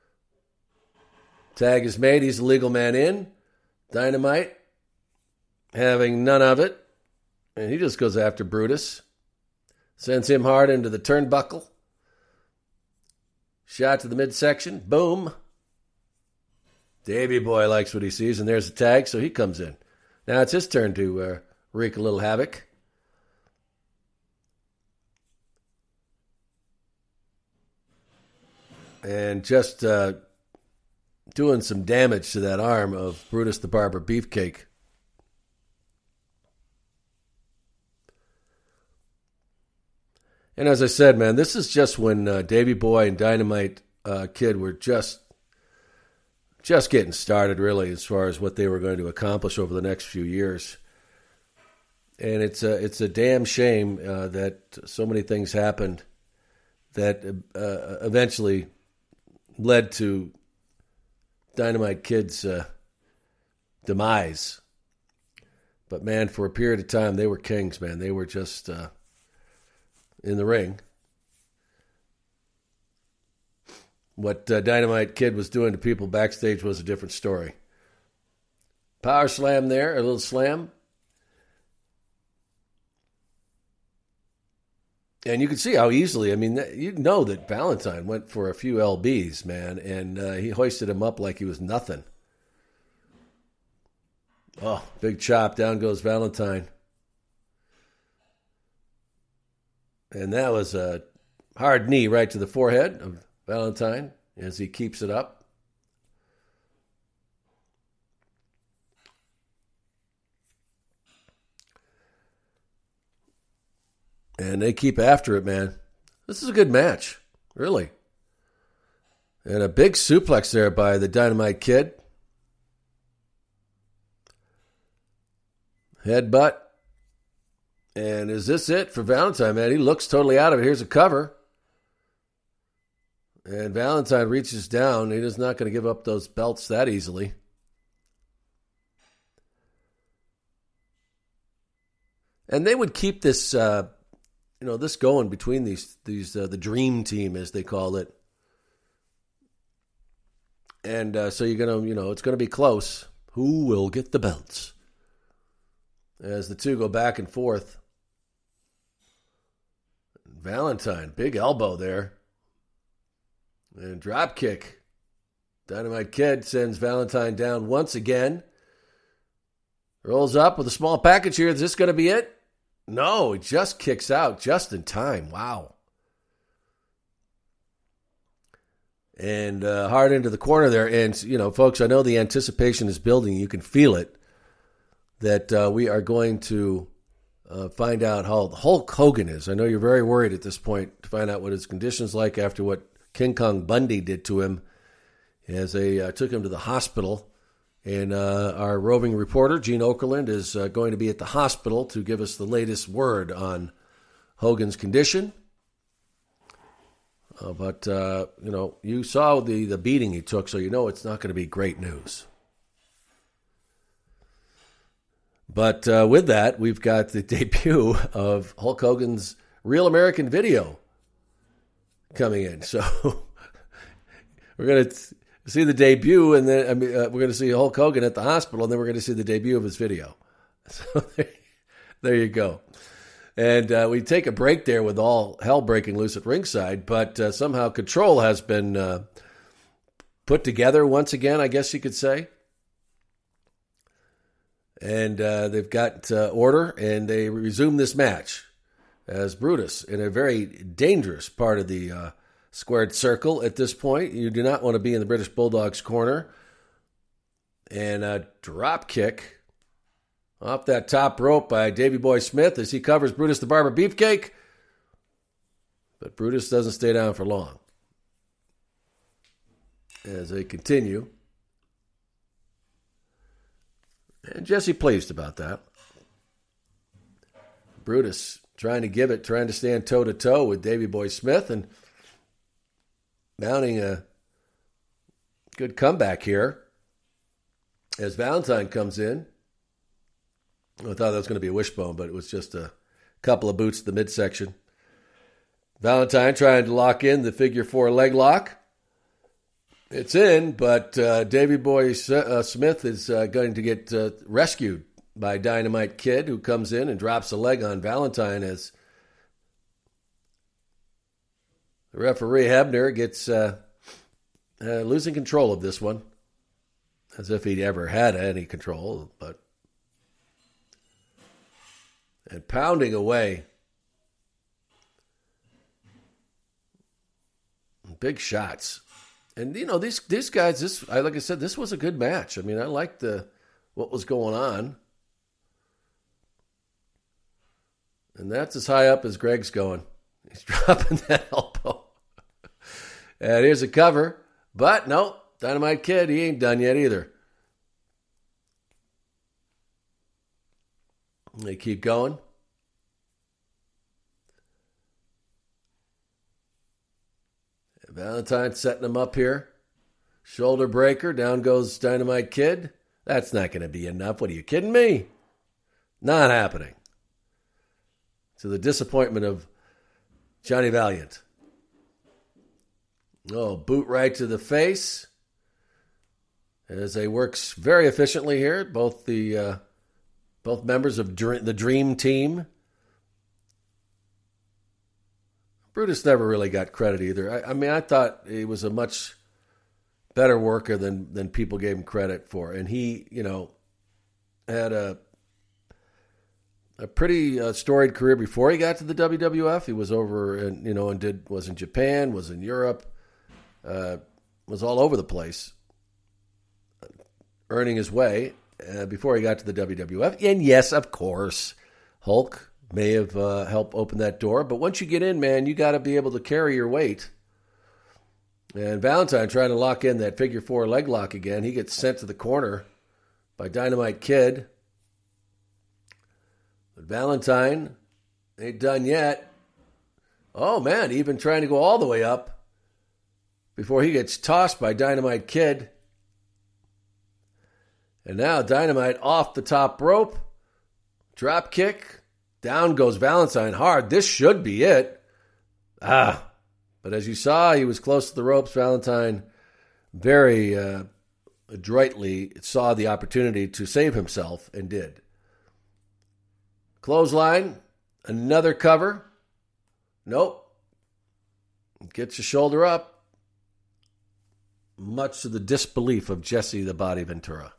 Tag is made. He's a legal man in. Dynamite having none of it. And he just goes after Brutus. Sends him hard into the turnbuckle. Shot to the midsection. Boom. Davey Boy likes what he sees. And there's a tag, so he comes in. Now it's his turn to wreak a little havoc. And just doing some damage to that arm of Brutus the Barber Beefcake. And as I said, man, this is just when Davey Boy and Dynamite Kid were just getting started, really, as far as what they were going to accomplish over the next few years. And it's a damn shame that so many things happened that eventually led to Dynamite Kid's demise. But, man, for a period of time, they were kings, man. They were just in the ring. What Dynamite Kid was doing to people backstage was a different story. Power slam there, a little slam. And you can see how easily, I mean, you know that Valentine went for a few LBs, man, and he hoisted him up like he was nothing. Oh, big chop, down goes Valentine. And that was a hard knee right to the forehead of Valentine as he keeps it up. And they keep after it, man. This is a good match, really. And a big suplex there by the Dynamite Kid. Headbutt. And is this it for Valentine, man? He looks totally out of it. Here's a cover. And Valentine reaches down. He's not going to give up those belts that easily. And they would keep this, this going between these the dream team, as they call it. And so you're going to, it's going to be close. Who will get the belts? As the two go back and forth. Valentine, big elbow there. And drop kick. Dynamite Kid sends Valentine down once again. Rolls up with a small package here. Is this going to be it? No, he just kicks out just in time. Wow. And hard into the corner there. And, folks, I know the anticipation is building. You can feel it. That we are going to find out how Hulk Hogan is. I know you're very worried at this point to find out what his condition's like after what King Kong Bundy did to him as they took him to the hospital. And our roving reporter, Gene Okerlund, is going to be at the hospital to give us the latest word on Hogan's condition. But you saw the beating he took, so you know it's not going to be great news. But with that, we've got the debut of Hulk Hogan's Real American Video coming in. So we're going to see the debut, and then we're going to see Hulk Hogan at the hospital, and then we're going to see the debut of his video. So there you go. And we take a break there with all hell breaking loose at ringside, but somehow Control has been put together once again, I guess you could say. And they've got order, and they resume this match as Brutus in a very dangerous part of the squared circle at this point. You do not want to be in the British Bulldog's corner. And a drop kick off that top rope by Davey Boy Smith as he covers Brutus the Barber Beefcake. But Brutus doesn't stay down for long as they continue. And Jesse pleased about that. Brutus trying to stand toe-to-toe with Davey Boy Smith and mounting a good comeback here as Valentine comes in. I thought that was going to be a wishbone, but it was just a couple of boots to the midsection. Valentine trying to lock in the figure four leg lock. It's in, but Davey Boy Smith is going to get rescued by Dynamite Kid, who comes in and drops a leg on Valentine as the referee Hebner gets losing control of this one, as if he'd ever had any control, and pounding away. Big shots. And, these guys, like I said, this was a good match. I mean, I liked what was going on. And that's as high up as Greg's going. He's dropping that elbow. And here's a cover. But no, Dynamite Kid, he ain't done yet either. They keep going. Valentine setting him up here. Shoulder breaker. Down goes Dynamite Kid. That's not going to be enough. What, are you kidding me? Not happening. To the disappointment of Johnny Valiant. Oh, boot right to the face. As they work very efficiently here. Both members of the Dream Team. Brutus never really got credit either. I mean, I thought he was a much better worker than people gave him credit for. And he, had a pretty storied career before he got to the WWF. He was over was in Japan, was in Europe, was all over the place, earning his way before he got to the WWF. And yes, of course, Hulk may have helped open that door. But once you get in, man, you got to be able to carry your weight. And Valentine trying to lock in that figure four leg lock again. He gets sent to the corner by Dynamite Kid. But Valentine ain't done yet. Oh, man, even trying to go all the way up before he gets tossed by Dynamite Kid. And now Dynamite off the top rope. Drop kick. Down goes Valentine hard. This should be it. But as you saw, he was close to the ropes. Valentine very adroitly saw the opportunity to save himself and did. Clothesline. Another cover. Nope. Gets your shoulder up. Much to the disbelief of Jesse the Body Ventura.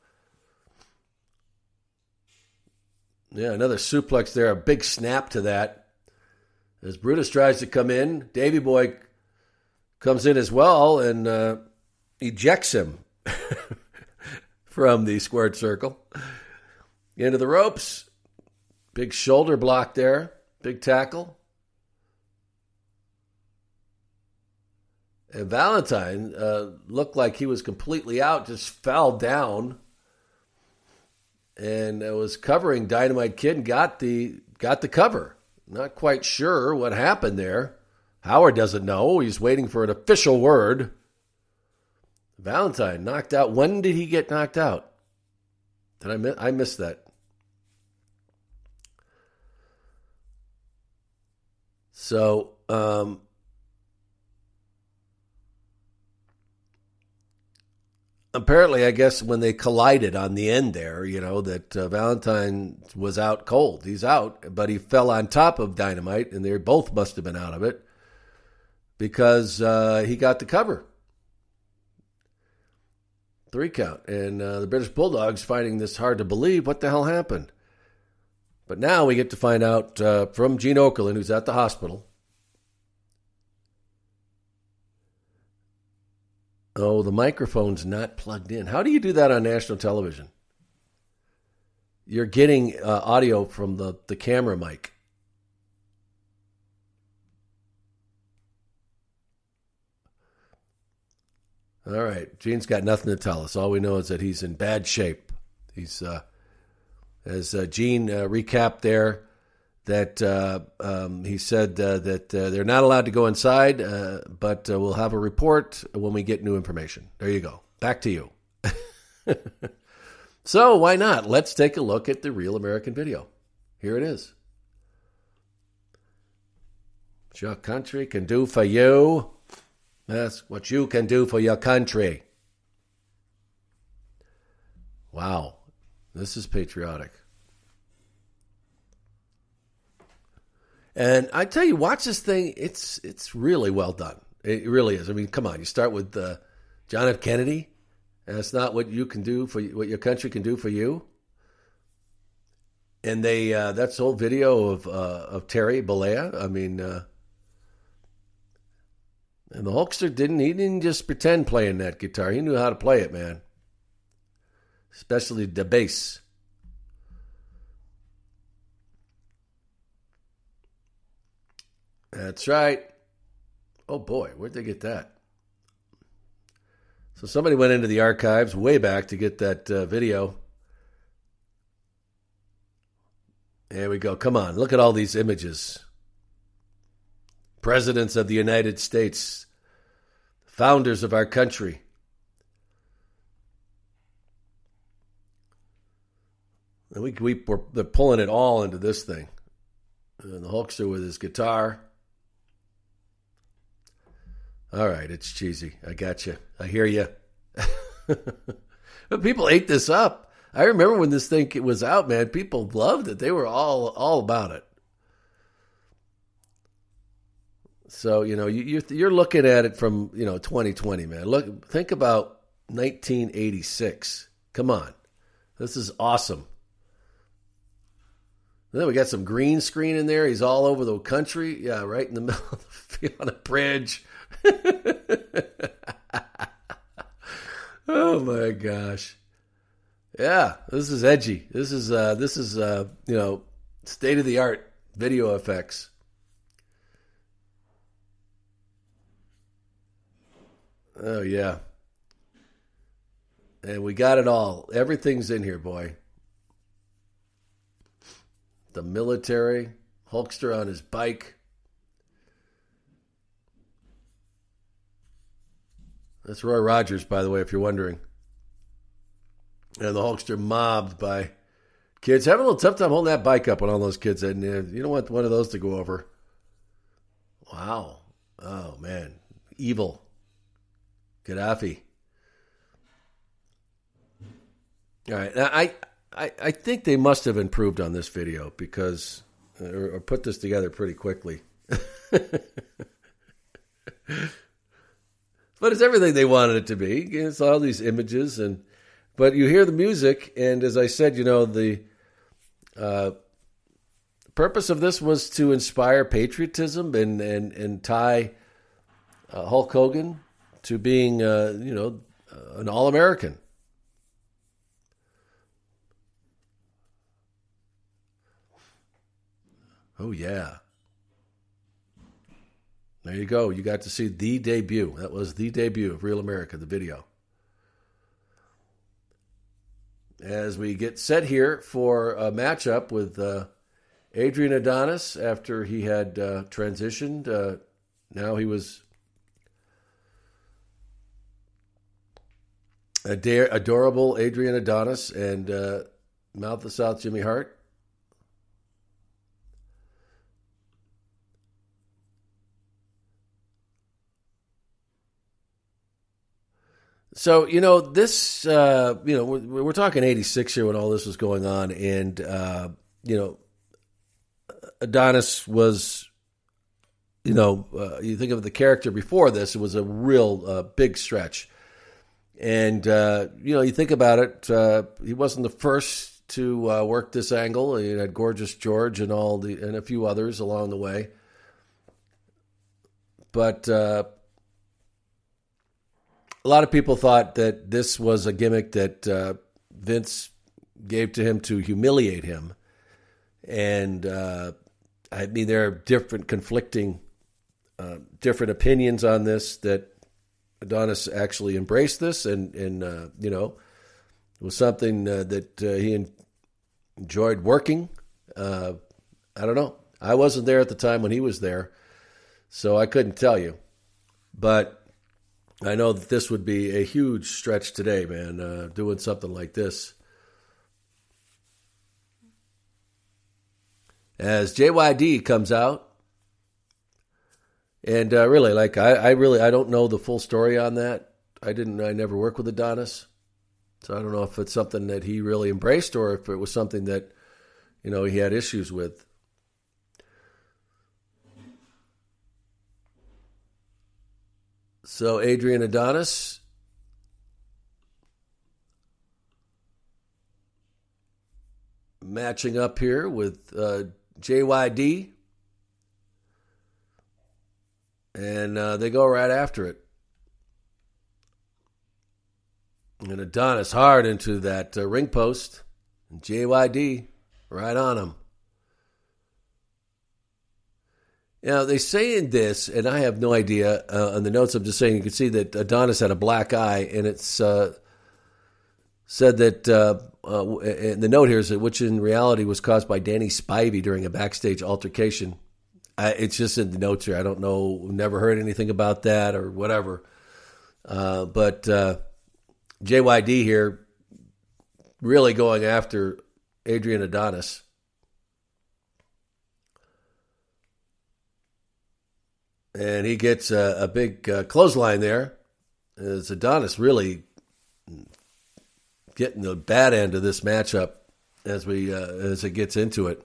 Yeah, another suplex there. A big snap to that. As Brutus tries to come in, Davey Boy comes in as well and ejects him from the squared circle. Into the ropes. Big shoulder block there. Big tackle. And Valentine looked like he was completely out, just fell down. And it was covering Dynamite Kid and got the cover. Not quite sure what happened there. Howard doesn't know. He's waiting for an official word. Valentine knocked out. When did he get knocked out? I missed that. So, apparently, I guess when they collided on the end there, that Valentine was out cold. He's out, but he fell on top of Dynamite, and they both must have been out of it because he got the cover. 3 count. And the British Bulldogs finding this hard to believe. What the hell happened? But now we get to find out from Gene Okerlund, who's at the hospital. Oh, the microphone's not plugged in. How do you do that on national television? You're getting audio from the camera mic. All right. Gene's got nothing to tell us. All we know is that he's in bad shape. He's, as Gene recapped there, that he said that they're not allowed to go inside, but we'll have a report when we get new information. There you go. Back to you. So why not? Let's take a look at the Real American Video. Here it is. What your country can do for you. That's what you can do for your country. Wow. This is patriotic. And I tell you, watch this thing. It's really well done. It really is. I mean, come on. You start with John F. Kennedy. And that's not what you can do for what your country can do for you. And they that's the whole video of Terry Bollea. I mean, and the Hulkster didn't just pretend playing that guitar. He knew how to play it, man. Especially the bass. That's right. Oh boy, where'd they get that? So somebody went into the archives way back to get that video. There we go. Come on, look at all these images. Presidents of the United States, founders of our country. And they're pulling it all into this thing. And the Hulkster with his guitar. All right, it's cheesy. I got you. I hear you. But people ate this up. I remember when this thing was out, man. People loved it. They were all about it. So you're looking at it from 2020, man. Think about 1986. Come on, this is awesome. And then we got some green screen in there. He's all over the country. Yeah, right in the middle of the field on a bridge. Oh my gosh. Yeah, this is edgy. This is state of the art video effects. Oh yeah. And we got it all. Everything's in here, boy. The military, Hulkster on his bike. That's Roy Rogers, by the way, if you're wondering. And the Hulkster mobbed by kids. Having a little tough time holding that bike up on all those kids. And you don't want one of those to go over. Wow. Oh, man. Evil. Gaddafi. All right. Now, I think they must have improved on this video because, or put this together pretty quickly. But it's everything they wanted it to be. It's all these images, but you hear the music, and as I said, the purpose of this was to inspire patriotism and tie Hulk Hogan to being, an All-American. Oh, yeah. There you go. You got to see the debut. That was the debut of Real America, the video. As we get set here for a matchup with Adrian Adonis after he had transitioned. Now he was adorable Adrian Adonis and Mouth of the South Jimmy Hart. So, this, we're talking 86 here when all this was going on. And, Adonis was, you think of the character before this, it was a real big stretch. And, you think about it, he wasn't the first to work this angle. He had Gorgeous George and and a few others along the way. But, a lot of people thought that this was a gimmick that Vince gave to him to humiliate him. And, there are different conflicting, different opinions on this, that Adonis actually embraced this and it was something that he enjoyed working. I don't know. I wasn't there at the time when he was there, so I couldn't tell you. But I know that this would be a huge stretch today, man, doing something like this. As JYD comes out, and really, I don't know the full story on that. I never worked with Adonis, so I don't know if it's something that he really embraced or if it was something that, he had issues with. So Adrian Adonis matching up here with JYD, and they go right after it. And Adonis hard into that ring post, and JYD right on him. They say in this, and I have no idea. On the notes, I'm just saying you can see that Adonis had a black eye, and it's said that and the note here is that which in reality was caused by Danny Spivey during a backstage altercation. It's just in the notes here. I don't know. Never heard anything about that or whatever. But JYD here really going after Adrian Adonis. And he gets a big clothesline there. As Adonis really getting the bad end of this matchup as it gets into it.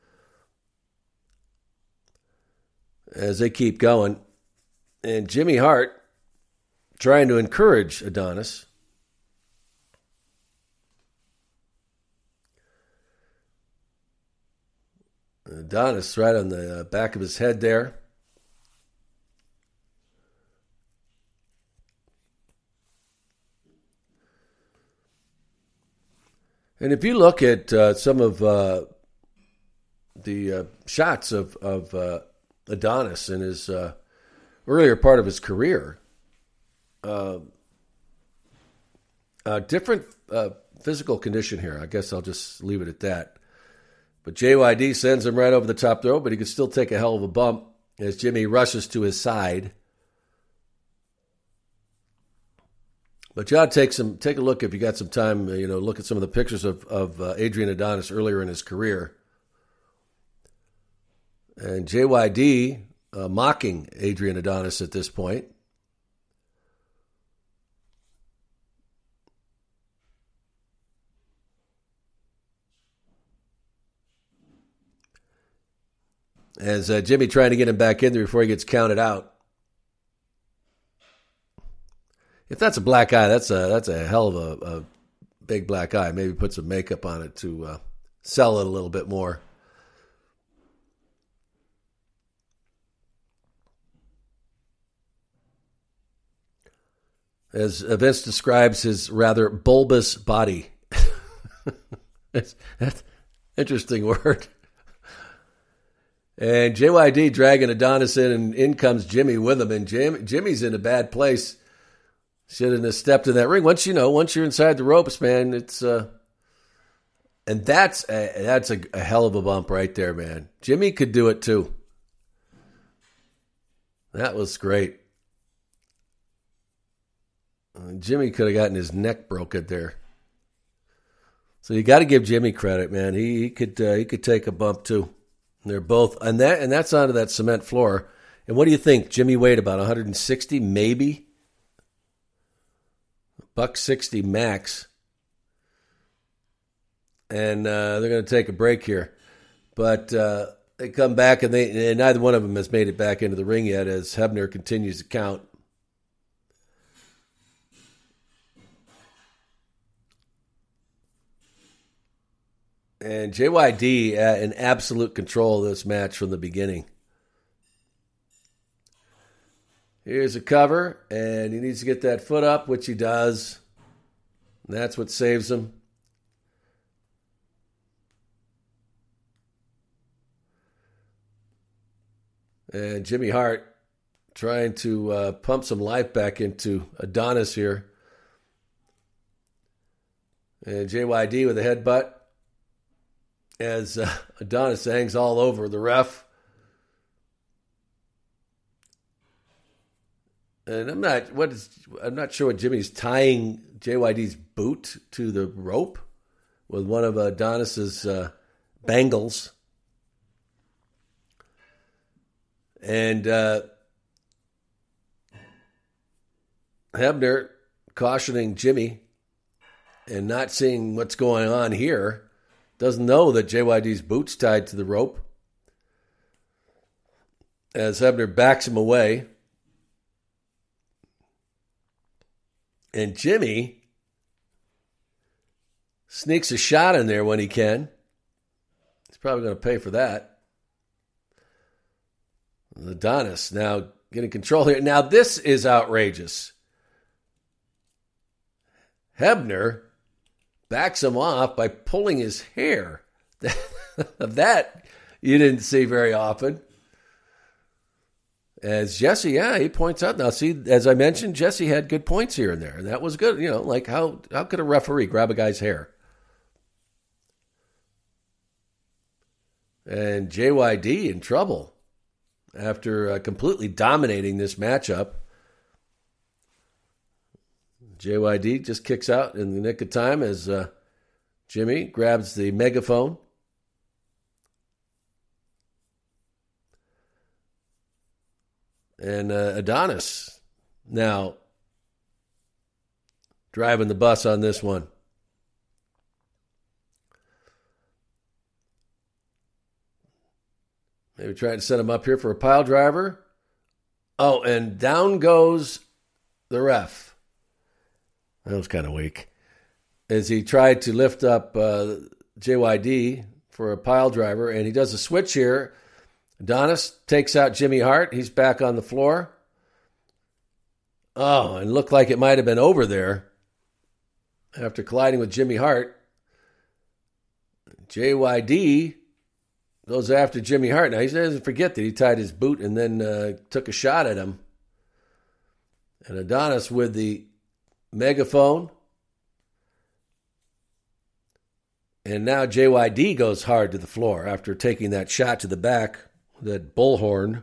As they keep going. And Jimmy Hart trying to encourage Adonis. Adonis right on the back of his head there. And if you look at some of the shots of Adonis in his earlier part of his career, different physical condition here. I guess I'll just leave it at that. But JYD sends him right over the top rope, but he can still take a hell of a bump as Jimmy rushes to his side. But you ought to take a look if you got some time, look at some of the pictures of Adrian Adonis earlier in his career. And JYD mocking Adrian Adonis at this point. As Jimmy trying to get him back in there before he gets counted out. If that's a black eye, that's a hell of a big black eye. Maybe put some makeup on it to sell it a little bit more. As Vince describes his rather bulbous body. That's an interesting word. And JYD dragging Adonis in, and in comes Jimmy with him. And Jimmy's in a bad place. Shouldn't have stepped in that ring. Once you're inside the ropes, man, it's and that's a hell of a bump right there, man. Jimmy could do it too. That was great. Jimmy could have gotten his neck broken there. So you got to give Jimmy credit, man. He could take a bump too. And they're both and that's onto that cement floor. And what do you think? Jimmy weighed about 160, maybe. $160 max. And they're going to take a break here. But they come back, and neither one of them has made it back into the ring yet as Hebner continues to count. And JYD in absolute control of this match from the beginning. Here's a cover, and he needs to get that foot up, which he does. And that's what saves him. And Jimmy Hart trying to pump some life back into Adonis here. And JYD with a headbutt as Adonis hangs all over the ref. And I'm not sure what Jimmy's tying JYD's boot to the rope with one of Adonis's bangles. And Hebner cautioning Jimmy and not seeing what's going on here. Doesn't know that JYD's boot's tied to the rope. As Hebner backs him away. And Jimmy sneaks a shot in there when he can. He's probably going to pay for that. Adonis now getting control here. Now this is outrageous. Hebner backs him off by pulling his hair. That you didn't see very often. As Jesse, he points out. Now, see, as I mentioned, Jesse had good points here and there, and that was good. Like how could a referee grab a guy's hair? And JYD in trouble after completely dominating this matchup. JYD just kicks out in the nick of time as Jimmy grabs the megaphone. And Adonis now driving the bus on this one. Maybe trying to set him up here for a pile driver. Oh, and down goes the ref. That was kind of weak. As he tried to lift up JYD for a pile driver, and he does a switch here. Adonis takes out Jimmy Hart. He's back on the floor. Oh, and looked like it might have been over there after colliding with Jimmy Hart. JYD goes after Jimmy Hart. Now, he doesn't forget that he tied his boot and then took a shot at him. And Adonis with the megaphone. And now JYD goes hard to the floor after taking that shot to the back, that bullhorn.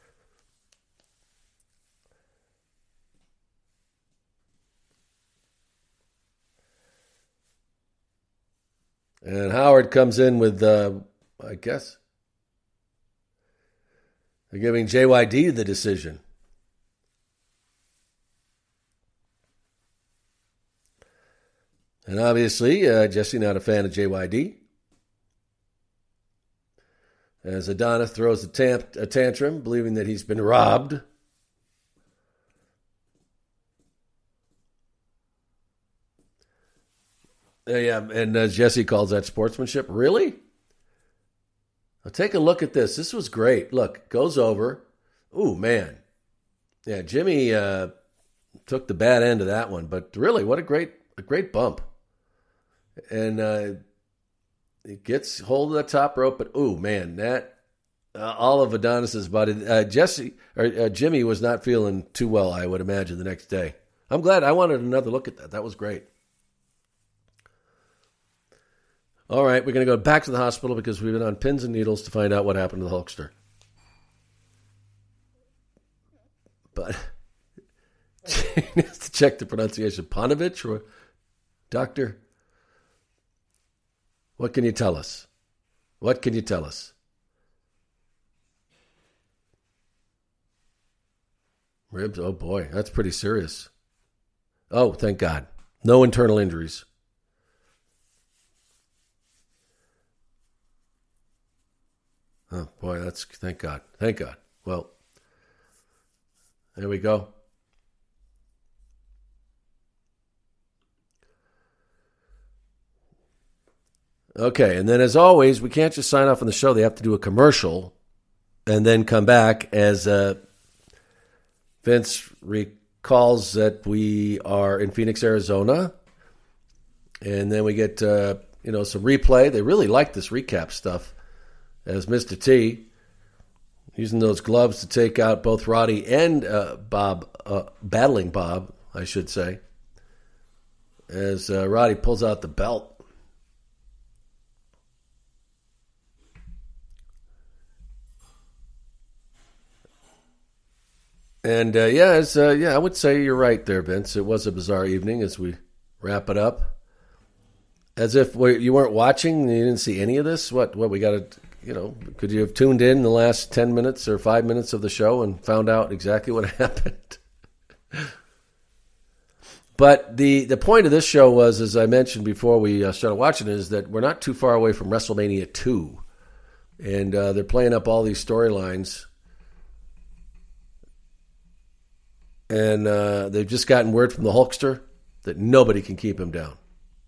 And Howard comes in with, I guess, they're giving JYD the decision. And obviously, Jesse not a fan of JYD. As Adonis throws a tantrum, believing that he's been robbed. Yeah, and Jesse calls that sportsmanship. Really? Now take a look at this. This was great. Look, goes over. Ooh, man. Yeah, Jimmy took the bad end of that one. But really, what a great bump. And he gets hold of the top rope, but ooh, man, that all of Adonis's body. Jimmy was not feeling too well, I would imagine, the next day. I'm glad. I wanted another look at that. That was great. All right, we're going to go back to the hospital because we've been on pins and needles to find out what happened to the Hulkster. But Jane has to check the pronunciation. Panovich or Doctor? What can you tell us? What can you tell us? Ribs? Oh, boy. That's pretty serious. Oh, thank God. No internal injuries. Oh, boy. Thank God. Thank God. Well, there we go. Okay, and then as always, we can't just sign off on the show. They have to do a commercial and then come back as Vince recalls that we are in Phoenix, Arizona. And then we get, some replay. They really like this recap stuff as Mr. T, using those gloves to take out both Roddy and Bob, battling Bob, I should say, as Roddy pulls out the belt. And, I would say you're right there, Vince. It was a bizarre evening as we wrap it up. As if you weren't watching, you didn't see any of this? What we got to, could you have tuned in the last 10 minutes or 5 minutes of the show and found out exactly what happened? But the point of this show was, as I mentioned before we started watching it, is that we're not too far away from WrestleMania 2. And they're playing up all these storylines. And they've just gotten word from the Hulkster that nobody can keep him down.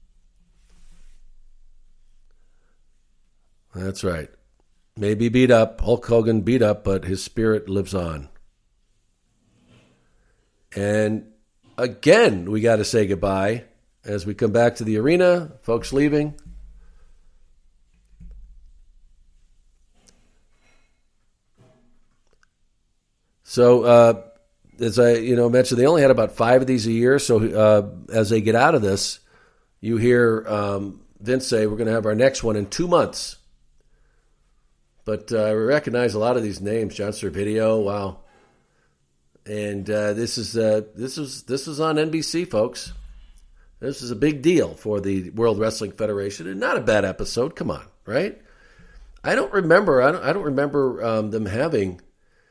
That's right. Maybe beat up, Hulk Hogan beat up, but his spirit lives on. And again, we got to say goodbye as we come back to the arena. Folks leaving. So as I mentioned, they only had about 5 of these a year. So as they get out of this, you hear Vince say, we're going to have our next one in 2 months. But I recognize a lot of these names. John Servideo, wow. And this is on NBC, folks. This is a big deal for the World Wrestling Federation, and not a bad episode. Come on, right? I don't remember them having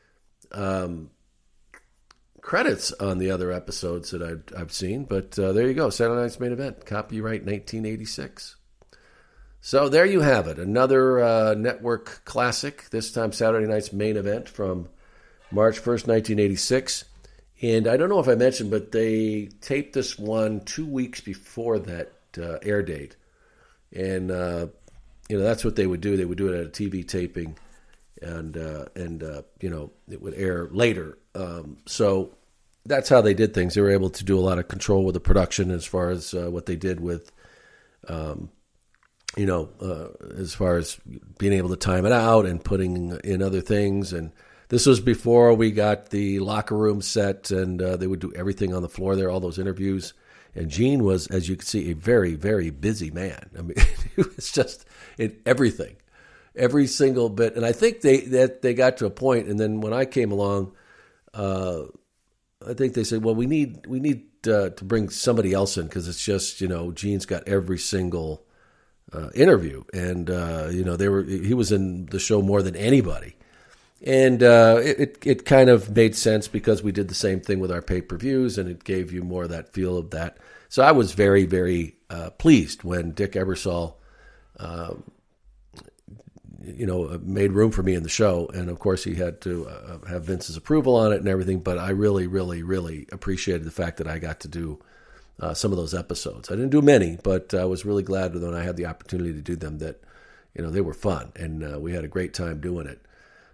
credits on the other episodes that I've seen, but there you go. Saturday Night's Main Event, copyright 1986. So there you have it, another network classic. This time, Saturday Night's Main Event from March 1st, 1986. And I don't know if I mentioned, but they taped this one 2 weeks before that air date. And, that's what they would do. They would do it at a TV taping, and it would air later. So that's how they did things. They were able to do a lot of control with the production as far as what they did with, as far as being able to time it out and putting in other things. And this was before we got the locker room set, and they would do everything on the floor there, all those interviews. And Gene was, as you can see, a very, very busy man. I mean, he was just in everything, every single bit. And I think they got to a point, and then when I came along, I think they said, well, we need to bring somebody else in, because it's just, Gene's got every single interview, and he was in the show more than anybody. And it kind of made sense, because we did the same thing with our pay-per-views, and it gave you more of that feel of that. So I was very, very pleased when Dick Ebersol, made room for me in the show. And, of course, he had to have Vince's approval on it and everything. But I really, really, really appreciated the fact that I got to do some of those episodes. I didn't do many, but I was really glad when I had the opportunity to do them that, they were fun. And we had a great time doing it.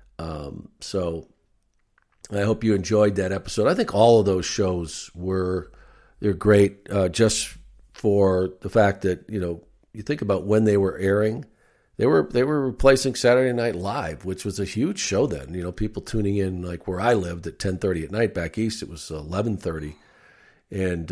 So I hope you enjoyed that episode. I think all of those shows they're great, just for the fact that, you think about when they were airing, they were replacing Saturday Night Live, which was a huge show then. People tuning in, like where I lived, at 10:30 at night. Back east, it was 11:30. And,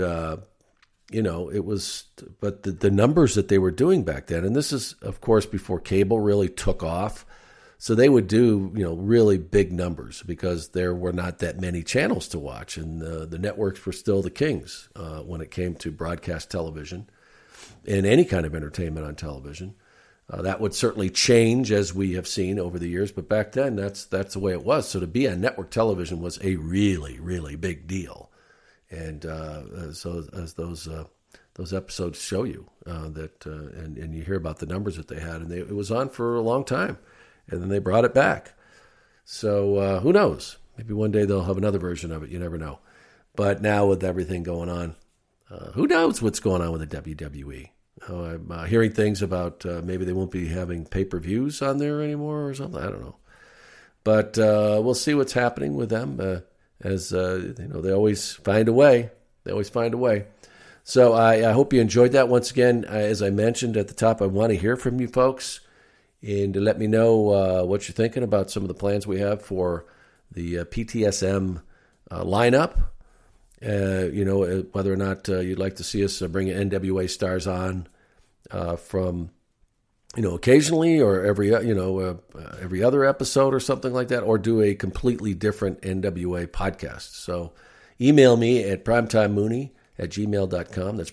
it was, but the numbers that they were doing back then, and this is, of course, before cable really took off. So they would do, really big numbers, because there were not that many channels to watch, and the networks were still the kings when it came to broadcast television and any kind of entertainment on television. That would certainly change, as we have seen over the years, but back then that's the way it was. So to be on network television was a really, really big deal, and so as those episodes show you that, and you hear about the numbers that they had, and it was on for a long time. And then they brought it back. So who knows? Maybe one day they'll have another version of it. You never know. But now with everything going on, who knows what's going on with the WWE? I'm hearing things about maybe they won't be having pay-per-views on there anymore or something. I don't know. But we'll see what's happening with them. As they always find a way. They always find a way. So I hope you enjoyed that. Once again, as I mentioned at the top, I want to hear from you folks. And to let me know what you're thinking about some of the plans we have for the PTSM lineup. Whether or not you'd like to see us bring NWA stars on from, occasionally, or every other episode or something like that, or do a completely different NWA podcast. So email me at primetimemooney@gmail.com. That's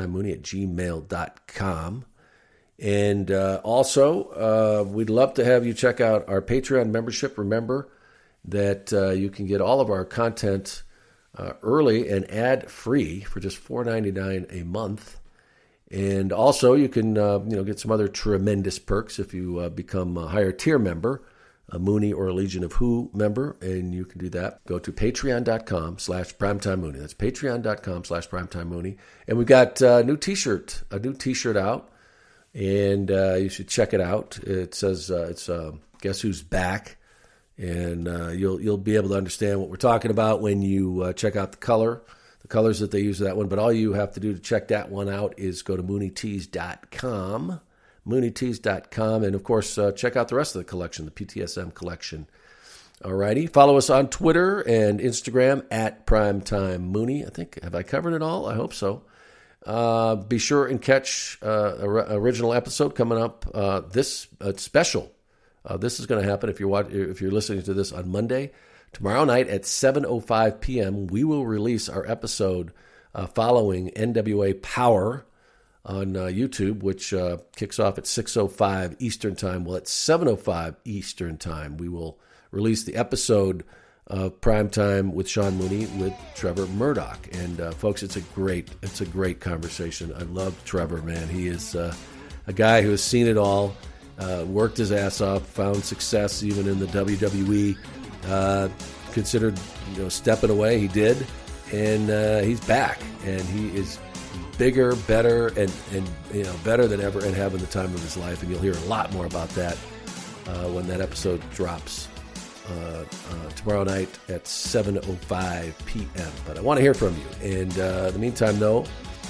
primetimemooney@gmail.com. And also, we'd love to have you check out our Patreon membership. Remember that you can get all of our content early and ad-free for just $4.99 a month. And also, you can get some other tremendous perks if you become a higher tier member, a Mooney or a Legion of Who member, and you can do that. Go to patreon.com/primetimemooney. That's patreon.com/primetimemooney. And we've got a new T-shirt out. And you should check it out. It says it's Guess Who's Back, and you'll be able to understand what we're talking about when you check out the colors that they use for that one. But all you have to do to check that one out is go to mooneytees.com, and of course check out the rest of the collection, the PTSM collection, All righty. Follow us on Twitter and Instagram at Primetime Mooney. I think, have I covered it all? I hope so. Be sure and catch original episode coming up. This special. This is going to happen if you're listening to this on Monday. Tomorrow night at 7:05 p.m., we will release our episode following NWA Power on YouTube, which kicks off at 6:05 Eastern Time. Well, at 7:05 Eastern Time, we will release the episode of Primetime with Sean Mooney with Trevor Murdoch. And folks, it's a great conversation. I love Trevor, man. He is a guy who has seen it all, worked his ass off, found success even in the WWE. Considered stepping away. He did, and he's back, and he is bigger, better, and better than ever, and having the time of his life. And you'll hear a lot more about that when that episode drops tomorrow night at 7:05 p.m. But I want to hear from you. And in the meantime, though,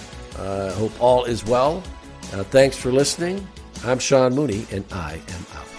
I hope all is well. Thanks for listening. I'm Sean Mooney, and I am out.